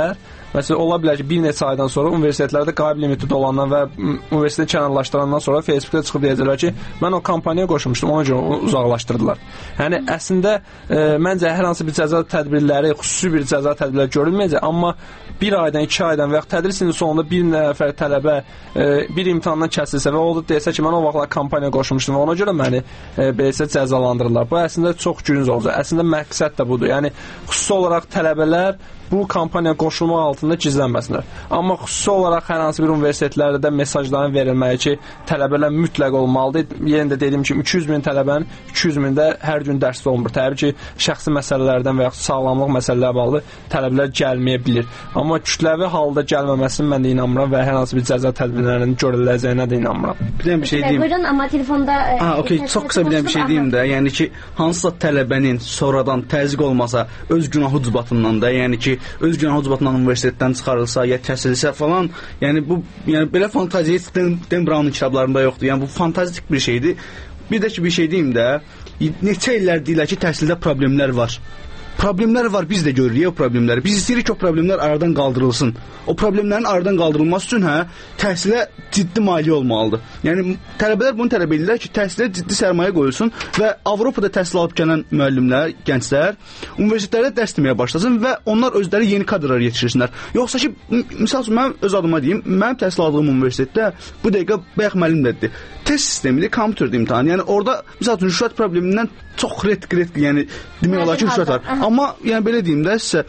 Məsələn, ola bilər ki, bir neçə aydan sonra universitetlərdə qayıb limiti dolandan və universiteti kənarlaşdırandan sonra Facebookda çıxıb deyəcəklər ki, mən o kampaniyaya qoşulmuşdum, ona görə uzaqlaşdırdılar. Yəni, əslində, e, məncə hər hansı bir cəza tədbirləri, xüsusi bir cəza tədbirləri görülməyəcək, amma bir aydan, iki aydan və yaxud tədris ilinin sonunda bir nəfər tələbə e, bir imtahandan kəsilsə və o da desə ki, mən o vaxtlar kampaniyaya qoşulmuşdum və ona görə məni e, beləsə cəzalandırırlar. Bu əslində çox gülünc olacaq. Əslində məqsəd də budur. Yəni, xüsusi olaraq tələbələr bu kampaniyaya qoşulmaq altında gizlənməsinlər. Amma xüsusi olaraq hər hansı bir universitetlərdə mesajların verilməyi ki, tələbələr mütləq olmalıdır. Yenə də dediyim kimi, iki yüz min tələbənin iki yüz min də hər gün dərsdə olmur. Təbii ki, şəxsi məsələlərdən və yaxud sağlamlıq məsələləri bağlı tələbələr gəlməyə bilir. Amma kütləvi halda gəlməməsini mən də inanmıram və hər hansı bir cəza tədbirlərinin görüləcəyinə də inanmıram. Bir bir şey deyim. Buyurun, amma telefonda... Ha, okey, çox qısa bir bir şey deyim də. Yəni ki, hansısa tələbənin sonradan təzyiq olmasa öz günahı ucbatından da, yəni ki, öz günahı ucbatından universitetdən çıxarılsa, ya kəsilsə falan, yəni bu, yəni belə fantaziya Dan Brown'un kitablarında yoxdur. Yəni bu fantastik bir şeydir. Bir də ki, bir şey deyim də, neçə illər deyirlər ki, təhsildə problemlər var. Problemlər var, biz də görürük o problemləri. Biz istəyirik ki, o problemlər aradan qaldırılsın. O problemlərin aradan qaldırılması üçün hə, təhsilə ciddi maliyyə olmalıdır. Yəni tələbələr bunu tələb edirlər ki, təhsilə ciddi sərmayə qoyulsun və Avropada təhsil alıb gələn müəllimlər, gənclər universitetlərdə dərs deməyə başlasın və onlar özləri yeni kadrlar yetişdirsinlər. Yoxsa ki, misal üçün mən öz adıma deyim, mənim təhsil aldığım universitetdə bu dəqiqə bayaq müəllim dedidir. Test sistemidir, kompüterdə imtahan. Yəni orada misal üçün rüşvət problemindən çox ret-ret, yəni demək olar ki, rüşvət var. Amma yəni belə deyim də sizə,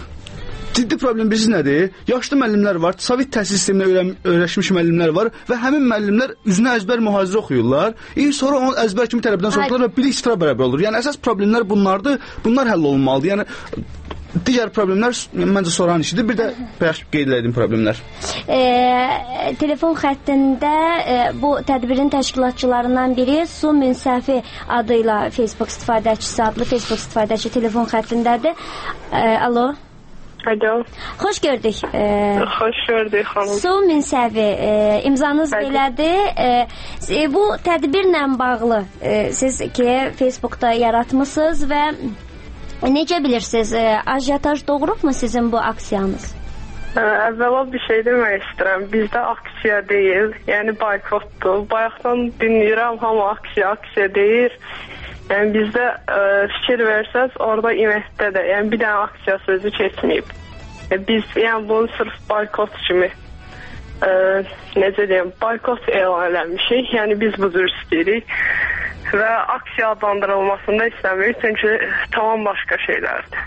ciddi problem bilirsiniz nədir? Yaşlı müəllimlər var, Sovet təhsil sisteminə öyrəşmiş müəllimlər var və həmin müəllimlər üzünə əzbər mühazirə oxuyurlar. İl sonra onu əzbər kimi tələbdən soruşurlar və bilik sıfıra bərabər olur. Yəni əsas problemlər bunlardır, bunlar həll olunmalıdır. Yəni digər problemlər məncə soran işidir. Bir də bəyax qeyd edildiyin problemlər. E, telefon xəttində e, bu tədbirin təşkilatçılarından biri Su Münsəfi adıyla Facebook istifadəçisi adlı Facebook istifadəçi telefon xəttindədir. E, alo. Alo. Xoş gördük. E, Xoş gördük xanım. Su Münsəfi, e, imzanız Bəli. belədir. E, bu tədbirlə bağlı e, siz ki Facebookda yaratmısınız və necə bilirsiniz, ajiotaj doğrubmu sizin bu aksiyanız? Əvvəla bir şey demək istəyirəm. Bizdə aksiya deyil, yəni boykotdur. Bayaqdan dinləyirəm, hamı aksiya, aksiya deyir. Yəni bizdə ə, fikir versəz, orada İMT-də də, yəni bir dənə aksiya sözü keçməyib. Biz yəni bunu sırf boykot kimi ə, necə deyim, boykot elan eləmişik. Yəni biz bu cür istəyirik. Və aksiya adlandırılmasında istəmirik, çünki tamam başqa şeylərdir.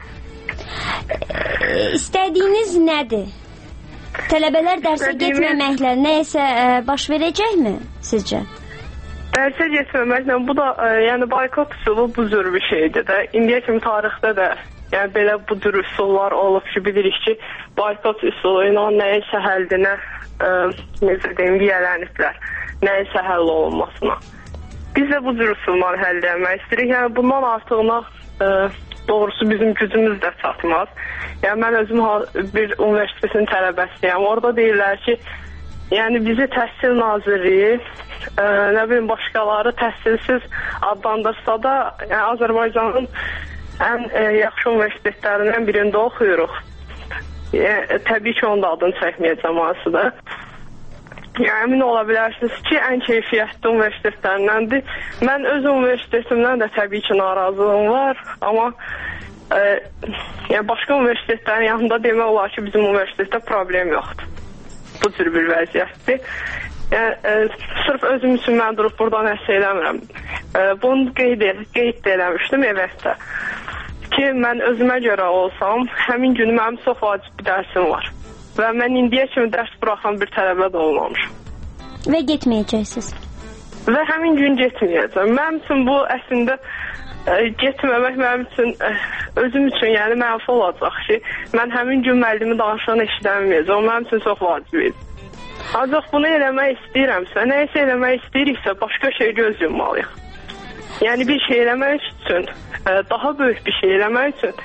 E, istədiyiniz nədir? Tələbələr dərsə İstədiyimiz... getməməklə nəyəsə e, baş verəcəkmi sizcə? Dərsə getməməklə bu da e, yəni boykot üsulu bu cür bir şeydir də. İndiyə kimi tarixdə də yəni belə bu cür üsullar olub ki, bilirik ki, boykot üsulu ilə nəyisə həldinə e, necə deyim, yiyələniblər. Nəyisə həll olunmasına. Biz də bu cür üsulları həll etmək istəyirik. Yəni bundan artığına e, doğrusu bizim gücümüz də çatmaz. Yəni mən özüm bir universitetin tələbəsiyəm. Orada deyirlər ki, yəni bizi Təhsil Nazirliyi, e, nə bilim başqaları təhsilsiz adlandırsa da, yəni Azərbaycanın ən e, yaxşı universitetlərindən birində oxuyuruq. Yəni, təbii ki, onun da adını çəkməyəcəm aslında. Yəni, əmin ola bilərsiniz ki, ən keyfiyyətli universitetlərindəndir. Mən öz universitetimdən də təbii ki, narazılığım var, amma e, yəni başqa universitetlərin yanında demək olar ki, bizim universitetdə problem yoxdur. Bu cür bir vəziyyətdir. Yəni, e, sırf özüm üçün mən durub burada nəsə eləmirəm. E, bunu qeyd, qeyd eləmişdim evətdə ki, mən özümə görə olsam, həmin gün mənim çox vacib bir dərsim var. Və mən indiyə kimi dərs buraxan bir tələbə də olmamışam. Və getməyəcəksiniz? Və həmin gün getməyəcəm. Mənim üçün bu əslində ə, getməmək mənim üçün, ə, özüm üçün yəni mənfi olacaq ki, mən həmin gün müəllimi danışan eşidəməyəcəm. O mənim üçün çox vacibdir. Ancaq bunu eləmək istəyirəmsə, nəyəsə eləmək istəyiriksə, başqa şey göz yummalıyıq. Yəni bir şey eləmək üçün, ə, daha böyük bir şey eləmək üçün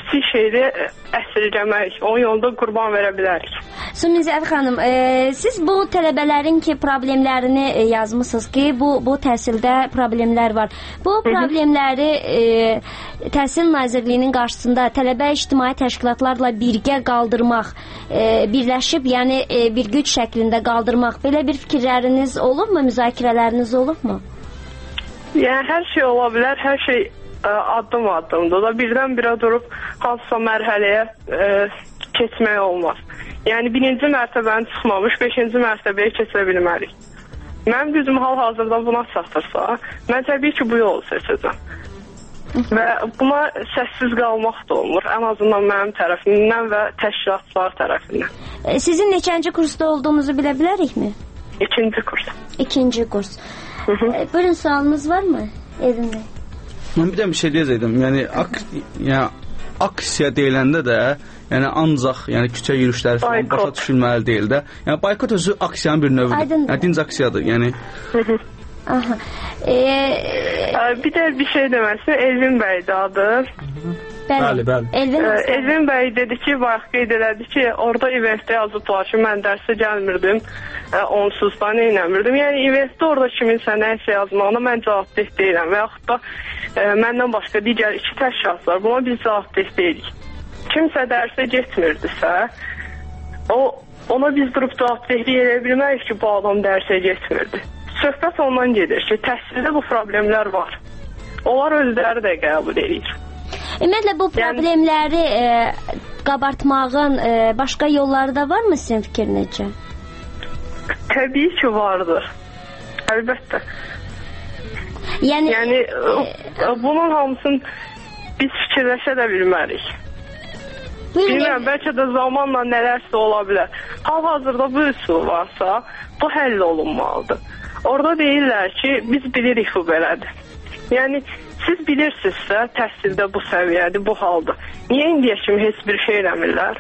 pis şeyləri əsirgəmək, onun yolunda qurban verə bilərik. Sümeyyə xanım, e, siz bu tələbələrin ki problemlərini e, yazmısınız ki, bu bu təhsildə problemlər var. Bu problemləri e, Təhsil Nazirliyinin qarşısında tələbə ictimai təşkilatlarla birgə qaldırmaq, e, birləşib, yəni e, bir güc şəklində qaldırmaq, belə bir fikirləriniz olubmu, müzakirələriniz olubmu? Yəni hər şey ola bilər, hər şey ə, addım addımdır da birdən-birə durub hansısa mərhələyə ə, keçmək olmaz. Yəni birinci mərtəbəni çıxmamış, beşinci mərtəbəyə keçə bilmərik. Mənim gücüm hal-hazırda buna çatırsa, mən təbii ki, bu yolu seçəcəm. Və buna səssiz qalmaq da olmur, ən azından mənim tərəfimdən və təşkilatçılar tərəfindən. E, sizin neçənci kursda olduğunuzu bilə bilərikmi? İkinci kurs. İkinci kurs. E, buyurun, sualınız var mı Elvin bəy? Mən bir də bir şey deyəcəkdim. Yəni, ak yəni aksiya deyiləndə də, yəni ancaq yəni küçə yürüşləri falan başa düşülməli deyil də. Yəni boykot özü aksiyanın bir növüdür. Yəni dinc aksiyadır. Yəni Aha. Ee, bir də bir şey deməsin, Elvin bəydir adı. Bəli, bəli. Elvin, Elvin bəy dedi ki, bayaq qeyd elədi ki, orada eventdə yazıblar ki, mən dərsə gəlmirdim, onsuz da neynəmirdim. Yəni eventdə orada kiminsə nəysə yazmağına mən cavabdeh deyiləm və yaxud da e, məndən başqa digər iki təşkilatlar, buna biz cavabdeh deyilik. Kimsə dərsə getmirdisə, o, ona biz durub cavabdehlik edə bilməyik ki, bu adam dərsə getmirdi. Söhbət ondan gedir ki, təhsildə bu problemlər var. Onlar özləri də qəbul edir. Ümumiyyətlə, bu problemləri e, qabartmağın e, başqa yolları da varmı sizin fikrinizcə? Təbii ki, vardır. Əlbəttə. Yəni, yəni e, bunun hamısını biz fikirləşə də bilmərik. Bilməm, bəlkə də zamanla nələrsə ola bilər. Hal-hazırda bu üsul varsa, bu həll olunmalıdır. Orada deyirlər ki, biz bilirik bu belədir. Yəni, siz bilirsinizsə, təhsildə bu səviyyədir, bu haldır. Niyə indiyə kimi heç bir şey eləmirlər?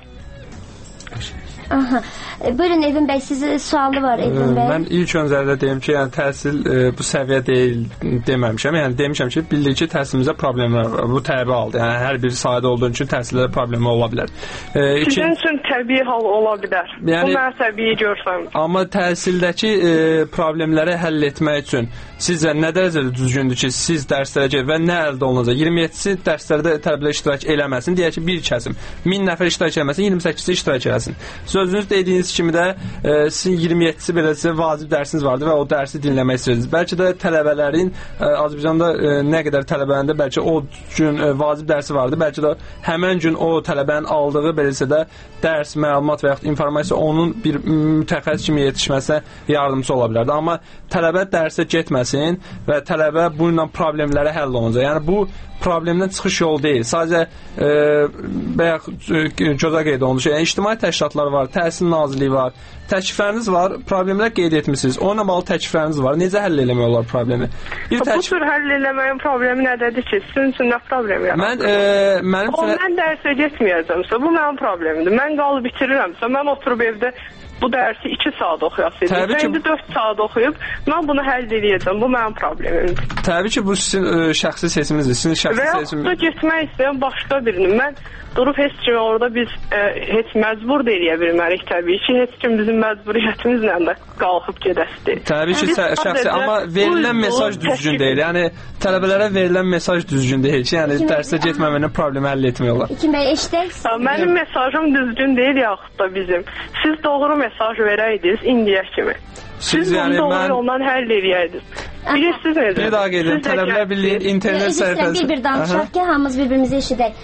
Aha. Buyurun Elvin bəy, sizin sualı var Elvin bəy. Mən ilk öncədə deyim ki, yəni təhsil e, bu səviyyə deyil deməmişəm. Yəni demişəm ki, bildik ki, təhsilimizdə problemlər var. Bu təbii haldır. Yəni hər bir sahədə olduğu üçün təhsildə problemlər ola bilər. E, Sizin için, üçün təbii hal ola bilər. Yəni, bu mən təbii görsəm. Amma təhsildəki e, problemləri həll etmək üçün sizcə nə dərəcədə düzgündür ki, siz dərslərə gedib və nə əldə olunacaq? iyirmi yeddisi dərslərdə tələbələr iştirak eləməsin. Deyək ki, bir kəsim min nəfər iştirak eləməsin, iyirmi səkkizisi iştirak eləsin. Sözünüz dediyiniz kimi də e, sizin iyirmi yeddisi beləsə vacib dərsiniz vardı və o dərsi dinləmək istəyirsiniz. Bəlkə də tələbələrin e, Azərbaycanda e, nə qədər tələbənin də bəlkə o gün e, vacib dərsi vardı. Bəlkə də həmən gün o tələbənin aldığı beləsə də dərs, məlumat və yaxud informasiya onun bir mütəxəssis kimi yetişməsinə yardımcı ola bilərdi. Amma tələbə dərsə getməsin və tələbə bununla problemlərə həll olunacaq. Yəni bu problemdən çıxış yolu deyil. Sadəcə e, bayaq gözə qeyd olunmuş. Yəni ictimai təşkilatlar var, Təhsil Nazirliyi var, təklifləriniz var, problemlər qeyd etmisiniz. Onunla bağlı təklifləriniz var. Necə həll eləmək olar problemi? Bir təklif... Bu tür həll eləməyin problemi nədədir ki? Sizin üçün nə problem yaratır? Mən e, mənim o, mən dərsə getməyəcəmsə, bu mənim problemimdir. Mən qalıb bitirirəmsə, mən oturub evdə bu dərsi iki saat oxuyasıydım. Mən indi dörd saat oxuyub, mən bunu həll edəcəm. Bu mənim problemimdir. Təbii ki, bu sizin ə, şəxsi seçiminizdir. Sizin şəxsi və yaxud da getmək istəyən başqa birinin. Mən durub heç kimi orada biz ə, heç məcbur da eləyə bilmərik təbii ki. Heç kim bizim məcburiyyətimizlə də qalxıb gedəsidir. Təbii ki, şəxsi, amma verilən mesaj düzgün deyil. Yəni tələbələrə verilən mesaj düzgün deyil ki, yəni dərsə getməmənin problemi həll etmək olar. İkin bəy, eşidəksiniz. Mənim mesajım düzgün deyil yaxud da bizim. Siz doğru mesaj verəydiniz indiyə kimi. Siz, Siz yəni bunu doğru mən... yoldan həll edəydiniz. Bilirsiniz necə? Bir daha qeydin, Tələbələr Birliyi internet səhifəsi. Bir-bir danışaq ki, hamımız bir-birimizi eşidək.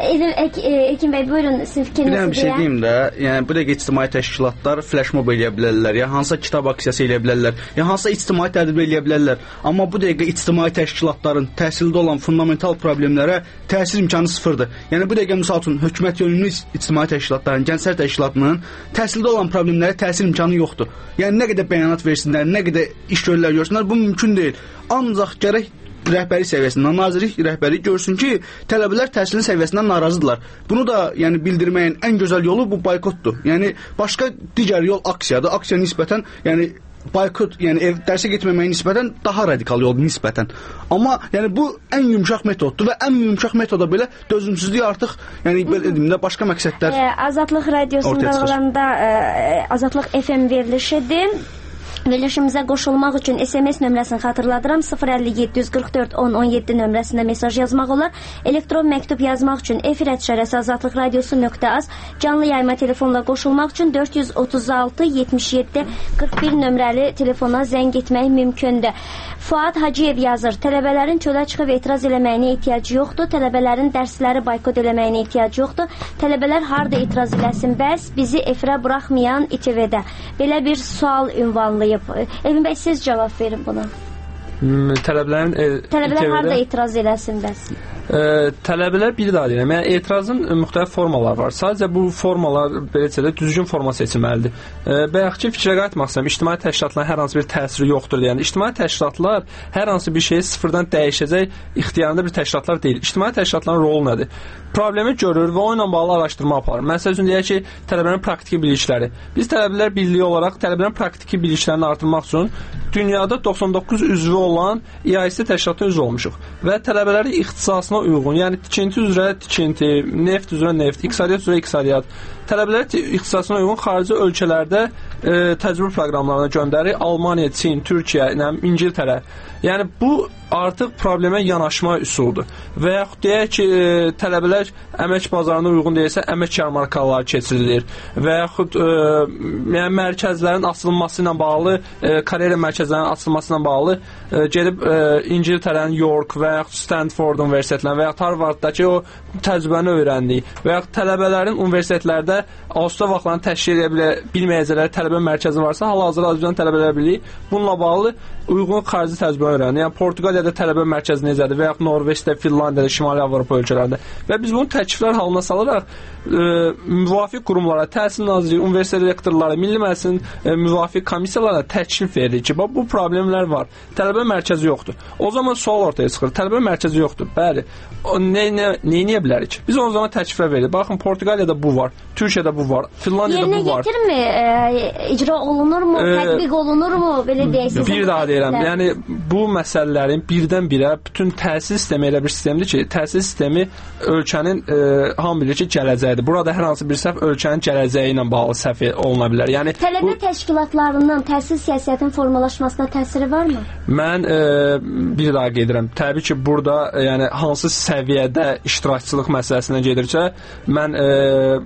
Ekin bəy, buyurun, sizin fikrinizi deyək. Bir şey deyim də, yəni bu dəqiqə ictimai təşkilatlar flash mob eləyə bilərlər, ya hansısa kitab aksiyası eləyə bilərlər, ya hansısa ictimai tədbir eləyə bilərlər. Amma bu dəqiqə ictimai təşkilatların təhsildə olan fundamental problemlərə təsir imkanı sıfırdır. Yəni bu dəqiqə misal üçün hökumət yönümlü ictimai təşkilatların, gənclər təşkilatının təhsildə olan problemlərə təsir imkanı yoxdur. Yəni nə qədər bəyanat versinlər, nə qədər iş görürlər görsünlər, bu mümkün deyil. Ancaq gərək rəhbəri səviyyəsindən, nazirlik rəhbəri görsün ki, tələbələr təhsilin səviyyəsindən narazıdırlar. Bunu da yəni bildirməyin ən gözəl yolu bu boykotdur. Yəni başqa digər yol aksiyadır. Aksiya nisbətən yəni boykot, yəni ev dərsə getməməyə nisbətən daha radikal yoldur nisbətən. Amma yəni bu ən yumşaq metoddur və ən yumşaq metoda belə dözümsüzlük artıq, yəni belə deyim də başqa məqsədlər. E, Azadlıq radiosunun dalğalarında e, Azadlıq F M verilişidir. Verilişimizə qoşulmaq üçün S M S nömrəsini xatırladıram. sıfır əlli yeddi yüz qırx dörd on on yeddi nömrəsində mesaj yazmaq olar. Elektron məktub yazmaq üçün efir ətşərəsi azadlıq radiosu nöqtə az, canlı yayma telefonla qoşulmaq üçün dörd yüz otuz altı yetmiş yeddi qırx bir nömrəli telefona zəng etmək mümkündür. Fuad Hacıyev yazır, tələbələrin çölə çıxıb etiraz eləməyinə ehtiyacı yoxdur, tələbələrin dərsləri boykot eləməyinə ehtiyacı yoxdur, tələbələr harda etiraz eləsin, bəs bizi efirə buraxmayan İ T V-də. Belə bir sual ünvanlayıb. Elvin bəy, siz cavab verin buna. Hmm, tələbələrin e, Tələbələr harda etiraz eləsin bəs? E, tələbələr bir daha deyirəm. Yəni etirazın müxtəlif formaları var. Sadəcə bu formalar beləcə də düzgün forma seçilməlidir. E, bayaqki fikrə qayıtmaq istəyirəm. İctimai təşkilatların hər hansı bir təsiri yoxdur deyəndə. İctimai təşkilatlar hər hansı bir şeyi sıfırdan dəyişəcək ixtiyarında bir təşkilatlar deyil. İctimai təşkilatların rolu nədir? Problemi görür və onunla bağlı araşdırma aparır. Məsəl üçün deyək ki, tələbələrin praktiki bilikləri. Biz tələbələr birliyi olaraq tələbələrin praktiki biliklərini artırmaq üçün dünyada doxsan doqquz üzvü olan İ A S təşkilatına üzv olmuşuq və tələbələri ixtisasına uyğun, yəni tikinti üzrə tikinti, neft üzrə neft, iqtisadiyyat üzrə iqtisadiyyat, tələbələr ixtisasına uyğun xarici ölkələrdə e, təcrübə proqramlarına göndərir. Almaniya, Çin, Türkiyə, İngiltərə. Yəni bu artıq problemə yanaşma üsuludur. Və yaxud deyək ki, e, tələbələr əmək bazarına uyğun deyilsə, əmək yarmarkaları keçirilir. Və yaxud e, yəni mərkəzlərin açılması ilə bağlı, e, karyera mərkəzlərinin açılması ilə bağlı e, gedib e, İngiltərənin York və yaxud Stanford universitetlərinə və yaxud Harvarddakı o təcrübəni öyrəndik. Və yaxud tələbələrin universitetlərdə Ağustos vaxtlarını təşkil edə bilə, bilməyəcəkləri tələbə mərkəzi varsa, hal-hazırda Azərbaycan Tələbələr Birliyi bununla bağlı uyğun xarici təcrübə öyrənir. Yəni Portuqaliyada tələbə mərkəzi necədir və yaxud Norveçdə, Finlandiyada, Şimali Avropa ölkələrində. Və biz bunu təkliflər halına salaraq e, müvafiq qurumlara, Təhsil Nazirliyi, universitet rektorları, Milli Məclisin e, müvafiq komissiyalarına təklif veririk ki, bax bu problemlər var. Tələbə mərkəzi yoxdur. O zaman sual ortaya çıxır. Tələbə mərkəzi yoxdur. Bəli. O nə nə nə edə bilərik? Biz o zaman təkliflər veririk. Baxın, Portuqaliyada bu var, Türkiyədə bu var, Finlandiyada Yerinə bu var. Yerinə gətirmi? E, icra olunurmu? E, tətbiq olunurmu? Belə deyək. Bir daha deyirəm. Yəni bu məsələlərin birdən-birə bütün təhsil sistemi elə bir sistemdir ki, təhsil sistemi ölkənin e, hamı bilir ki, gələcəyidir. Burada hər hansı bir səhv ölkənin gələcəyi ilə bağlı səhv oluna bilər. Yəni tələbə bu, təşkilatlarının təhsil siyasətinin formalaşmasına təsiri varmı? Mən e, bir daha qeyd edirəm. Təbii ki, burada e, yəni hansı səviyyədə iştirakçılıq məsələsinə gedirsə, mən e,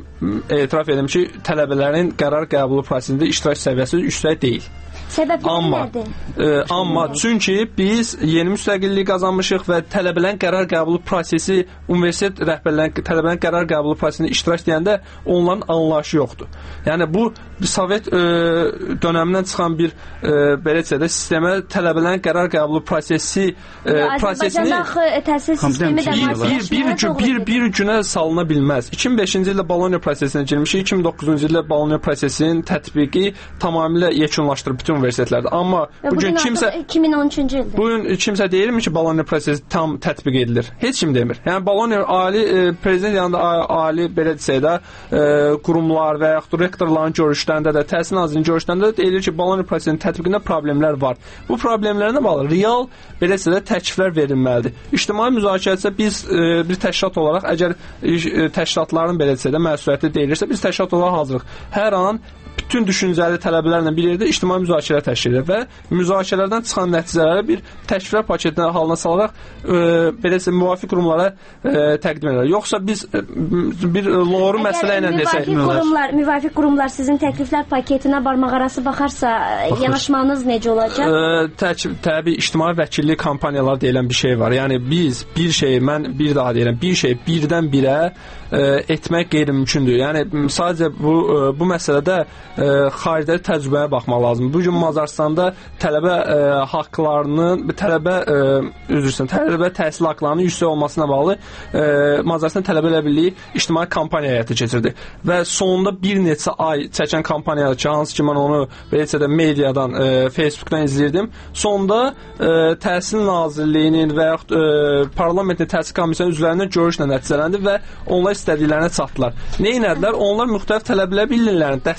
etiraf edirəm ki, tələbələrin qərar qəbulu prosesində iştirak səviyyəsi yüksək deyil. Səbəbləri nədir? E, amma çünki biz yeni müstəqillik qazanmışıq və tələbələrin qərar qəbulu prosesi, universitet rəhbərlərinin tələbələrin qərar qəbulu prosesində iştirak edəndə onların anlayışı yoxdur. Yəni bu Sovet e, dönəmindən çıxan bir e, belə deyək də sistemə tələbələrin qərar qəbulu prosesi e, prosesini təhsil sistemi də bir, bir, bir, bir, bir günə salına bilməz. iki min beşinci ildə Bologna prosesinə girmişik. iki min doqquzuncu ildə Bologna prosesinin tətbiqi tamamilə yekunlaşdırıb bütün universitetlərdə. Amma bu gün kimsə iki min on üçüncü ildə. Bu gün kimsə deyirmi ki, Bologna prosesi tam tətbiq edilir? Heç kim demir. Yəni Bologna ali e, prezident yanında ali belə desək də e, qurumlar və yaxud rektorların görüşlərində də, Təhsil Nazirliyinin görüşlərində də deyilir ki, Bologna prosesinin tətbiqində problemlər var. Bu problemlərlə bağlı real belə desək də təkliflər verilməlidir. İctimai müzakirədə biz e, bir təşkilat olaraq əgər e, təşkilatların belə desək də məsuliyyəti deyilirsə, biz təşkilat olaraq hazırıq. Hər an bütün düşüncəli tələbələrlə bir yerdə ictimai müzakirə təşkil edir və müzakirələrdən çıxan nəticələri bir təkliflər paketinə halına salaraq e, beləsə müvafiq qurumlara e, təqdim edir. Yoxsa biz e, bir loru məsələ ilə desək, müvafiq qurumlar, müvafiq qurumlar sizin təkliflər paketinə barmaq arası baxarsa, Baxır. yanaşmanız necə olacaq? E, tək, təbii ictimai vəkillik kampaniyalar deyilən bir şey var. Yəni biz bir şeyi, mən bir daha deyirəm, bir şey birdən-birə e, etmək qeyri-mümkündür. Yəni sadəcə bu e, bu məsələdə e, xaricdə təcrübəyə baxmaq lazımdır. Bu gün Macaristanda tələbə e, haqqlarının, tələbə e, üzrsən, tələbə təhsil haqqlarının yüksək olmasına bağlı e, Macaristan Tələbələr Birliyi ictimai kampaniya həyata keçirdi və sonunda bir neçə ay çəkən kampaniyadır ki, hansı ki mən onu beləcə də mediadan, e, Facebookdan izləyirdim. Sonunda e, Təhsil Nazirliyinin və yaxud e, parlamentin təhsil komissiyasının üzvlərindən görüşlə nəticələndi və onlar istədiklərinə çatdılar. Nə etdilər? Onlar müxtəlif tələbələr birliklərinin dəstəklərini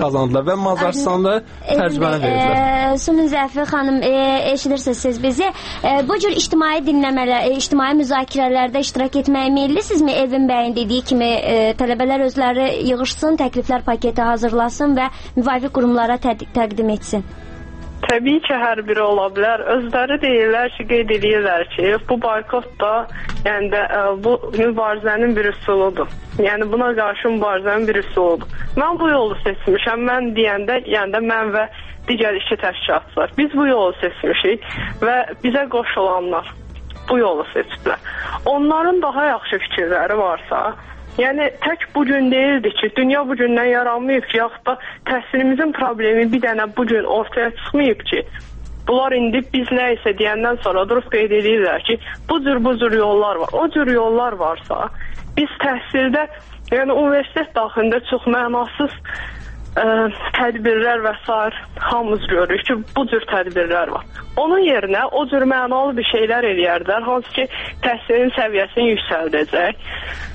qazandılar və Macaristanda təcrübəni verdilər. Sumun Zəfi xanım, e, eşidirsiniz siz bizi. E, bu cür ictimai dinləmələr, e, ictimai müzakirələrdə iştirak etməyə meyillisizmi? Evin bəyin dediyi kimi e, tələbələr özləri yığışsın, təkliflər paketi hazırlasın və müvafiq qurumlara təd təqdim etsin. Təbii ki, hər biri ola bilər. Özləri deyirlər ki, qeyd edirlər ki, bu boykot da, yəni də, bu mübarizənin bir üsuludur. Yəni buna qarşı mübarizənin bir üsuludur. Mən bu yolu seçmişəm. Mən deyəndə, yəni də mən və digər işçi təşkilatçılar. Biz bu yolu seçmişik və bizə qoşulanlar bu yolu seçdilər. Onların daha yaxşı fikirləri varsa, yəni tək bu gün deyildi ki, dünya bu gündən yaranmayıb ki, yaxud da təhsilimizin problemi bir dənə bu gün ortaya çıxmayıb ki, bunlar indi biz nə isə deyəndən sonra durub qeyd edirlər ki, bu cür bu cür yollar var. O cür yollar varsa, biz təhsildə, yəni universitet daxilində çox mənasız ə, tədbirlər və s. hamımız görürük ki, bu cür tədbirlər var. Onun yerinə o cür mənalı bir şeylər eləyərlər, hansı ki, təhsilin səviyyəsini yüksəldəcək.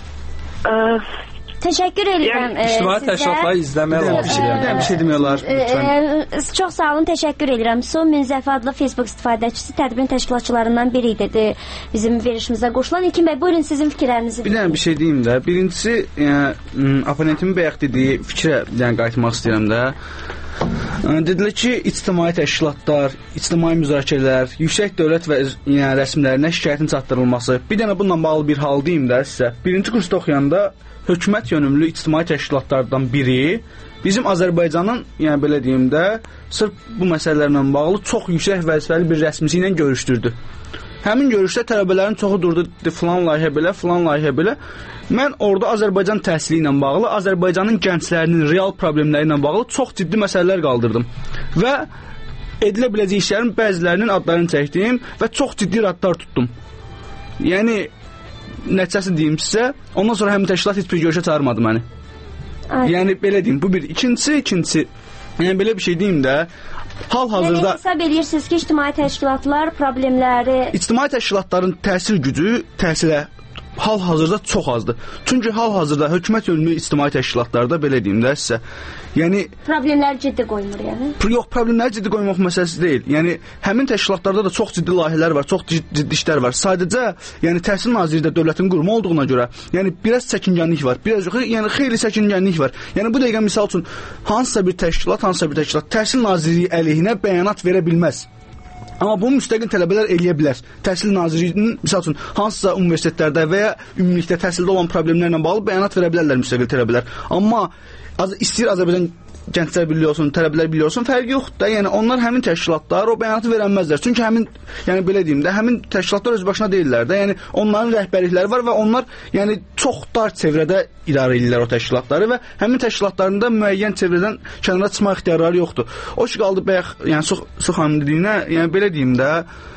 Ə, Təşəkkür edirəm yəni, İctimai təşkilatları izləməyə lazımdır. Bir şey demək olar. E, çox sağ olun, təşəkkür edirəm. Sumun Zəfi adlı Facebook istifadəçisi tədbirin təşkilatçılarından biri idi bizim verilişimizə qoşulan. İlkin bəy, buyurun sizin fikirlərinizi. Bir dənə bir şey deyim də. Birincisi, yəni, oponentimin bayaq dediyi fikrə yəni, qayıtmaq istəyirəm də. Dedilər ki, ictimai təşkilatlar, ictimai müzakirələr, yüksək dövlət və yəni, rəsmilərinə şikayətin çatdırılması. Bir dənə bununla bağlı bir hal deyim də sizə. Birinci kursda oxuyanda hökumət yönümlü ictimai təşkilatlardan biri bizim Azərbaycanın, yəni belə deyim də, sırf bu məsələlərlə bağlı çox yüksək vəzifəli bir rəsmisi ilə görüşdürdü. Həmin görüşdə tələbələrin çoxu durdu, filan layihə belə, filan layihə belə. Mən orada Azərbaycan təhsili ilə bağlı, Azərbaycanın gənclərinin real problemləri ilə bağlı çox ciddi məsələlər qaldırdım. Və edilə biləcək işlərin bəzilərinin adlarını çəkdim və çox ciddi radlar tutdum. Yəni, nəticəsi deyim sizə, ondan sonra həmin təşkilat heç bir görüşə çağırmadı məni. Ay. Yəni, belə deyim, bu bir. İkincisi, ikincisi, yəni belə bir şey deyim də, hal-hazırda... Yəni, hesab edirsiniz ki, ictimai təşkilatlar problemləri... İctimai təşkilatların təsir gücü təhsilə hal-hazırda çox azdır. Çünki hal-hazırda hökumət yönümlü ictimai təşkilatlarda, belə deyim də sizə, yəni... Problemləri ciddi qoymur, yəni? Yox, problemləri ciddi qoymaq məsələsi deyil. Yəni, həmin təşkilatlarda da çox ciddi layihələr var, çox ciddi işlər var. Sadəcə, yəni, Təhsil Nazirliyi də dövlətin qurumu olduğuna görə, yəni, biraz çəkingənlik var, biraz yox, yəni, xeyli çəkingənlik var. Yəni, bu dəqiqə misal üçün, hansısa bir təşkilat, hansısa bir təşkilat Təhsil Nazirliyi əleyhinə bəyanat verə bilməz. Amma bunu müstəqil tələbələr eləyə bilər. Təhsil Nazirliyinin, misal üçün, hansısa universitetlərdə və ya ümumilikdə təhsildə olan problemlərlə bağlı bəyanat verə bilərlər müstəqil tələbələr. Amma az, istəyir Azərbaycan Gənclər Birliyi olsun, tələbələr birliyi olsun, fərqi yoxdur da. Yəni, onlar həmin təşkilatlar o bəyanatı verənməzlər. Çünki həmin, yəni belə deyim də, həmin təşkilatlar öz başına deyirlər də. Yəni, onların rəhbərlikləri var və onlar, yəni, çox dar çevrədə idarə edirlər o təşkilatları və həmin təşkilatlarında müəyyən çevrədən kənara çıxmaq ixtiyarları yoxdur. O ki, qaldı bayaq, yəni, Su xanım dediyinə, yəni, belə deyim də,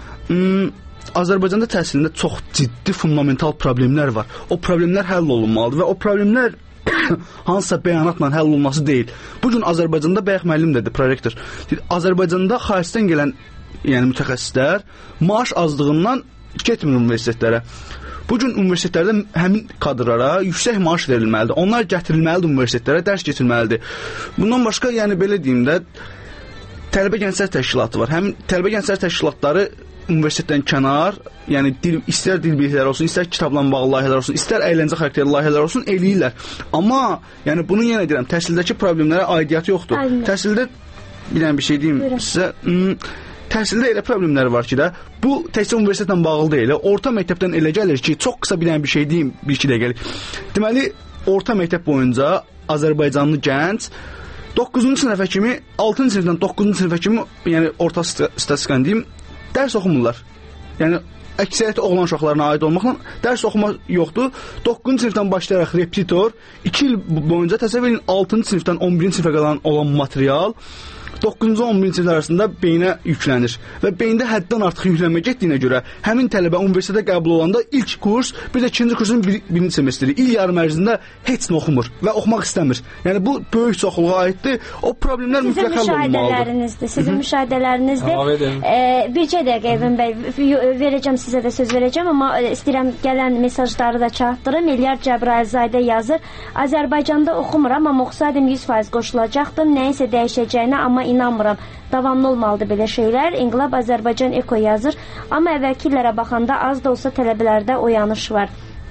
ım, Azərbaycanda təhsilində çox ciddi, fundamental problemlər var. O problemlər həll olunmalıdır və o problemlər hansısa bəyanatla həll olunması deyil. Bugün Azərbaycanda bayaq müəllim dedi, prorektor. Azərbaycanda xaricdən gələn yəni mütəxəssislər maaş azlığından getmir universitetlərə. Bugün universitetlərdə həmin kadrlara yüksək maaş verilməlidir. Onlar gətirilməlidir universitetlərə, dərs keçirilməlidir. Bundan başqa, yəni belə deyim də, tələbə gənclər təşkilatı var. Həmin tələbə gənclər təşkilatları universitetdən kənar, yəni dil, istər dil bilikləri olsun, istər kitabla bağlı layihələr olsun, istər əyləncə xarakterli layihələr olsun, eləyirlər. Amma, yəni bunu yenə deyirəm, təhsildəki problemlərə aidiyyatı yoxdur. Aynen. Təhsildə, bir dənə bir şey deyim Buyurun. sizə, ım, təhsildə elə problemlər var ki də, bu təhsil universitetlə bağlı deyil, orta məktəbdən elə gəlir ki, çox qısa bir dənə bir şey deyim, bir iki dəqiqəlik. Deməli, orta məktəb boyunca Azərbaycanlı gənc doqquzuncu sinifə kimi, altıncı sinifdən doqquzuncu sinifə kimi, yəni orta statistikanı deyim, dərs oxumurlar. Yəni, əksəriyyəti oğlan uşaqlarına aid olmaqla dərs oxuma yoxdur. doqquzuncu sinifdən başlayaraq repetitor, iki il boyunca təsəvvür edin, altıncı sinifdən on birinci sinifə qalan olan material doqquzuncu on birinci illər arasında beyinə yüklənir və beyində həddən artıq yüklənmə getdiyinə görə həmin tələbə universitetə qəbul olanda ilk kurs, bir də ikinci kursun bir, birinci semestri il yarım ərzində heç nə oxumur və oxumaq istəmir. Yəni bu böyük çoxluğa aiddir. O problemlər mütləq həll olunmalıdır. Sizin müşahidələrinizdir. E, bircə dəqiqə Evin bəy verəcəm, sizə də söz verəcəm, amma istəyirəm gələn mesajları da çatdırım. İlyar Cəbrayılzadə yazır. Azərbaycanda oxumuram, amma oxusaydım yüz faiz qoşulacaqdım. Nəyinsə dəyişəcəyinə, amma inanmıram. Davamlı olmalıdır belə şeylər. İnqilab Azərbaycan Eko yazır. Amma əvvəlki illərə baxanda az da olsa tələbələrdə oyanış var.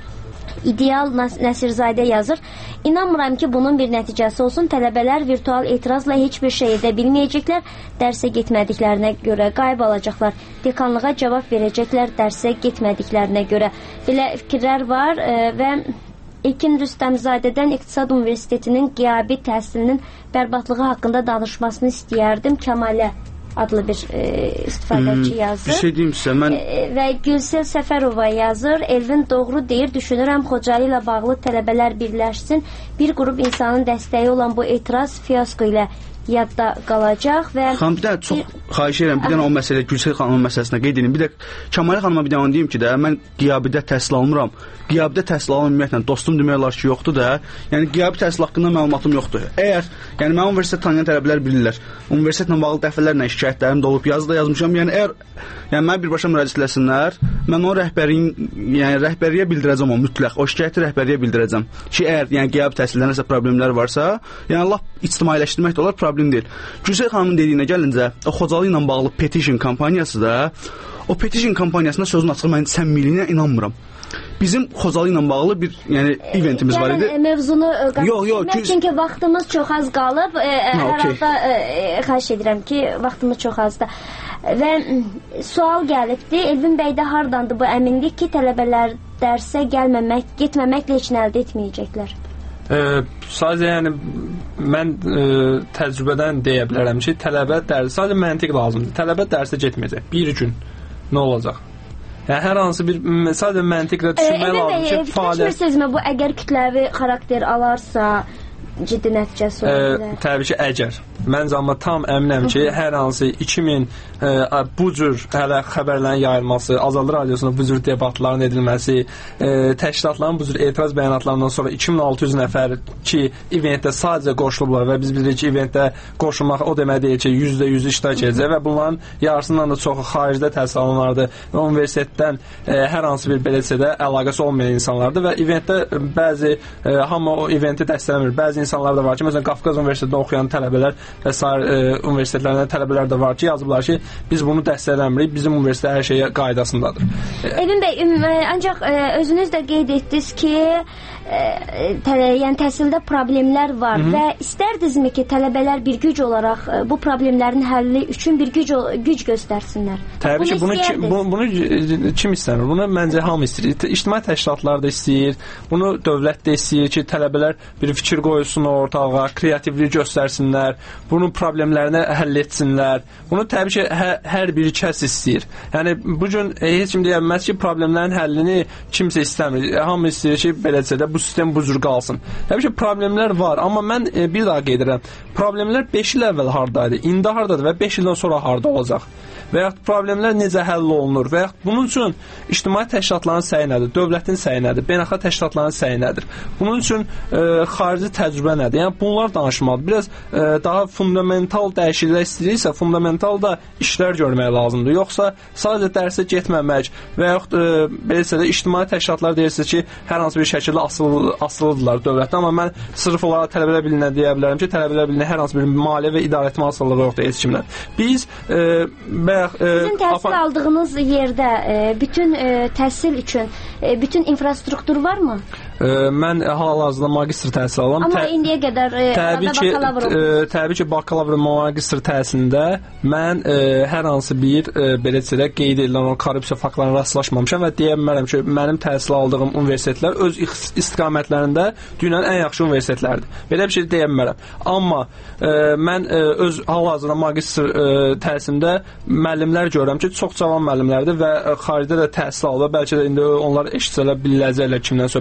İdeal Nəsirzadə yazır. İnanmıram ki, bunun bir nəticəsi olsun. Tələbələr virtual etirazla heç bir şey edə bilməyəcəklər. Dərsə getmədiklərinə görə qayb alacaqlar. Dekanlığa cavab verəcəklər dərsə getmədiklərinə görə. Belə fikirlər var e, və İlkin Rüstəmzadədən İqtisad Universitetinin qiyabi təhsilinin bərbadlığı haqqında danışmasını istəyərdim. Kəmalə adlı bir e, istifadəçi yazır. Bir şey deyim sizə, mən... E, və Gülsel Səfərova yazır. Elvin doğru deyir, düşünürəm Xocalı ilə bağlı tələbələr birləşsin. Bir qrup insanın dəstəyi olan bu etiraz fiyasko ilə yadda qalacaq və... Xanım, bir də çox xahiş edirəm, bir dənə o məsələ, Gülsel xanımın məsələsinə qeyd edin. Bir də Kəmalə xanıma bir dənə deyim ki də, mən qiyabidə təhsil almıram. Qiyabidə təhsil alan ümumiyyətlə dostum demək olar ki, yoxdur da. Yəni qiyabi təhsil haqqında məlumatım yoxdur. Əgər, yəni mən universitet tanıyan tələbələr bilirlər. Universitetlə bağlı dəfələrlə şikayətlərim də olub, yazı da yazmışam. Yəni əgər, yəni mən birbaşa müraciət etsinlər, mən o rəhbərin, yəni rəhbərliyə bildirəcəm o mütləq, o şikayəti rəhbərliyə bildirəcəm ki, əgər yəni qiyabi təhsildə nəsə problemlər varsa, yəni lap ictimailəşdirmək də olar, problem deyil. Gülsel xanımın dediyinə gəlincə, o Xocalı ilə bağlı petition kampaniyası da, o petition kampaniyasında sözün açığı mən səmimiliyinə inanmıram. Bizim Xocalı ilə bağlı bir yəni eventimiz var idi. Gəlin mövzunu qatışdırmaq, çünki vaxtımız çox az qalıb. E, hər okay. halda e, xahiş edirəm ki, vaxtımız çox azdır. Və sual gəlibdi, Elvin bəydə hardandır bu əminlik ki, tələbələr dərsə gəlməmək, getməməklə heç nə əldə etməyəcəklər? E, sadəcə yəni mən e, təcrübədən deyə bilərəm ki, tələbə dərs, sadəcə məntiq lazımdır. Tələbə dərsə getməyəcək. Bir gün nə olacaq? Yəni hər hansı bir sadəcə məntiqlə düşünmək e, lazım ki, fəaliyyət... Fikirləşmirsizmi bu əgər kütləvi xarakter alarsa ciddi nəticəsi olur? E, təbii ki, əgər. Məncə amma tam əminəm ki, hər hansı iki min e, bu cür hələ xəbərlərin yayılması, Azadlıq Radiosunda bu cür debatların edilməsi, e, təşkilatların bu cür etiraz bəyanatlarından sonra iki min altı yüz nəfər ki, eventdə sadəcə qoşulublar və biz bilirik ki, eventdə qoşulmaq o demək deyil ki, yüzdə yüz iştirak edəcək və bunların yarısından da çoxu xaricdə təhsil alanlardır və universitetdən e, hər hansı bir beləsə də əlaqəsi olmayan insanlardır və eventdə bəzi e, hamı o eventi dəstəkləmir. Bəzi insanlar da var ki, məsələn, Qafqaz Universitetində oxuyan tələbələr və sair e, universitetlərində tələbələr də var ki, yazıblar ki, biz bunu dəstəkləmirik, bizim universitet hər şeyə qaydasındadır. Evin bəy, ancaq e, özünüz də qeyd etdiniz ki, e, tələ, yəni təhsildə problemlər var. Hı -hı. Və istərdinizmi ki, tələbələr bir güc olaraq e, bu problemlərin həlli üçün bir güc, güc göstərsinlər? Təbii ki, bunu, ki, bu, bunu kim istəmir? Bunu məncə hamı istəyir. İctimai təşkilatlar da istəyir, bunu dövlət də istəyir ki, tələbələr bir fikir qoysun ortalığa, kreativlik göstərsinlər, bunun problemlərini həll etsinlər. Bunu təbii ki, hə, hər bir kəs istəyir. Yəni, bugün e, heç kim deyəməz ki, problemlərin həllini kimsə istəmir. Hamı istəyir ki, beləcə də bu sistem bu cür qalsın. Təbii ki, problemlər var, amma mən e, bir daha qeyd edirəm. Problemlər beş il əvvəl hardaydı, indi hardadır və beş ildən sonra harda olacaq? Və yaxud problemlər necə həll olunur? Və yaxud bunun üçün ictimai təşkilatların səyi nədir? Dövlətin səyi nədir? Beynəlxalq təşkilatların səyi nədir? Bunun üçün e, xarici təcrübə nədir? Yəni, bunlar danışmalıdır. Biraz e, daha fundamental dəyişikliklər istəyirsə, fundamental da işlər görmək lazımdır. Yoxsa sadəcə dərsə getməmək və yaxud e, beləsə də ictimai təşkilatlar deyirsə ki, hər hansı bir şəkildə asılı, asılıdırlar dövlətdə, amma mən sırf olaraq tələbələr bilinə deyə bilərəm ki, tələbələr bilinə hər hansı bir maliyyə və idarəetmə asılılığı yoxdur heç kimdən. Biz e, və Sizin təhsil aldığınız yerdə e, bütün e, təhsil üçün e, bütün infrastruktur varmı? E, mən hal-hazırda magistr təhsil alıram. Amma Tə indiyə qədər e, təbii ki, e, təbii ki, bakalavr magistr təhsilində mən e, hər hansı bir e, beləcə də qeyd edilən o korrupsiya faktlarına rastlaşmamışam və deyə bilmərəm ki, mənim təhsil aldığım universitetlər öz istiqamətlərində dünyanın ən yaxşı universitetləridir. Belə bir şey deyə bilmərəm. Amma e, mən e, öz hal-hazırda magistr e, təhsilimdə müəllimlər görürəm ki, çox cavan müəllimlərdir və xaricdə də təhsil alır. Bəlkə də indi onlar eşitsələr biləcəklər kimdən söhbət gedir.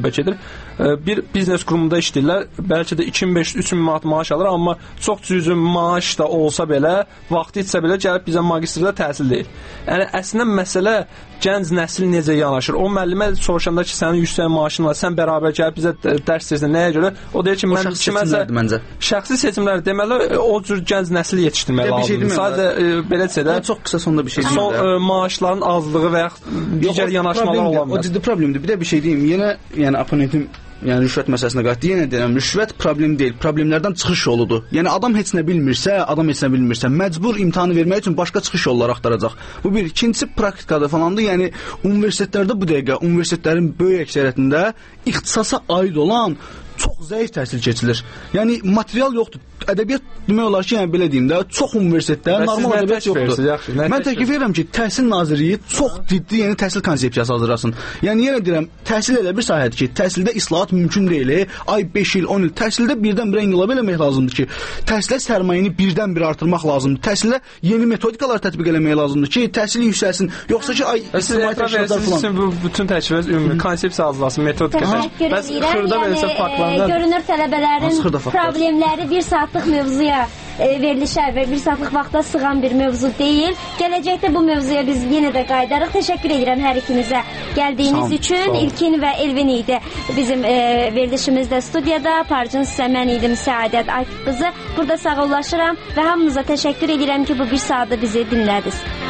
bir biznes qurumunda işləyirlər, bəlkə də iki min beş yüz üç min manat maaş alır, amma çox cüzi maaş da olsa belə, vaxtı etsə belə gəlib bizə magistrda təhsil deyil. Yəni əslində məsələ gənc nəsil necə yanaşır? O müəllimə soruşanda ki, sənin yüksək maaşın var, sən bərabər gəlib bizə dərs versən, nəyə görə? O deyir ki, mən kiməsə şəxsi seçimlər deməli o cür gənc nəsil yetişdirmək lazımdır. Sadəcə belə desə də çox qısa sonda bir şey deyim. Son maaşların azlığı və ya digər yanaşmalar ola bilər. O ciddi problemdir. Bir də bir şey deyim. Yenə yəni oponentim yəni rüşvət məsələsinə qayıtdı. Yenə deyirəm, rüşvət problem deyil, problemlərdən çıxış yoludur. Yəni adam heç nə bilmirsə, adam heç nə bilmirsə, məcbur imtahanı vermək üçün başqa çıxış yolları axtaracaq. Bu bir. İkincisi praktikada falandır. Yəni universitetlərdə bu dəqiqə universitetlərin böyük əksəriyyətində ixtisasa aid olan çox zəif təhsil keçilir. Yəni material yoxdur. Ədəbiyyat demək olar ki, yəni belə deyim də, çox universitetdə normal ədəbiyyat yoxdur. Yaxşı, mən təklif edirəm ki, Təhsil Nazirliyi çox ciddi yeni təhsil konsepsiyası hazırlasın. Yəni yenə deyirəm, təhsil elə bir sahədir ki, təhsildə islahat mümkün deyil. Ay beş il, on il təhsildə birdən-birə inqilab eləmək lazımdır ki, təhsilə sərmayəni birdən-birə artırmaq lazımdır. Təhsilə yeni metodikalar tətbiq eləmək lazımdır ki, təhsil yüksəlsin. Yoxsa ki, ay ictimai təşkilatlar falan. Bu bütün təklifiniz ümumi konsepsiya hazırlasın, metodika. Bəs xırda versə faktlardan görünür tələbələrin problemləri bir saatlıq mövzuya e, verilişə və bir saatlıq vaxta sığan bir mövzu deyil. Gələcəkdə bu mövzuya biz yenə də qayıdarıq. Təşəkkür edirəm hər ikinizə gəldiyiniz üçün. İlkin və Elvin idi bizim e, verilişimizdə studiyada. Parcın sizə mən idim Səadət Akif qızı. Burada sağollaşıram və hamınıza təşəkkür edirəm ki, bu bir saatda bizi dinlədiniz.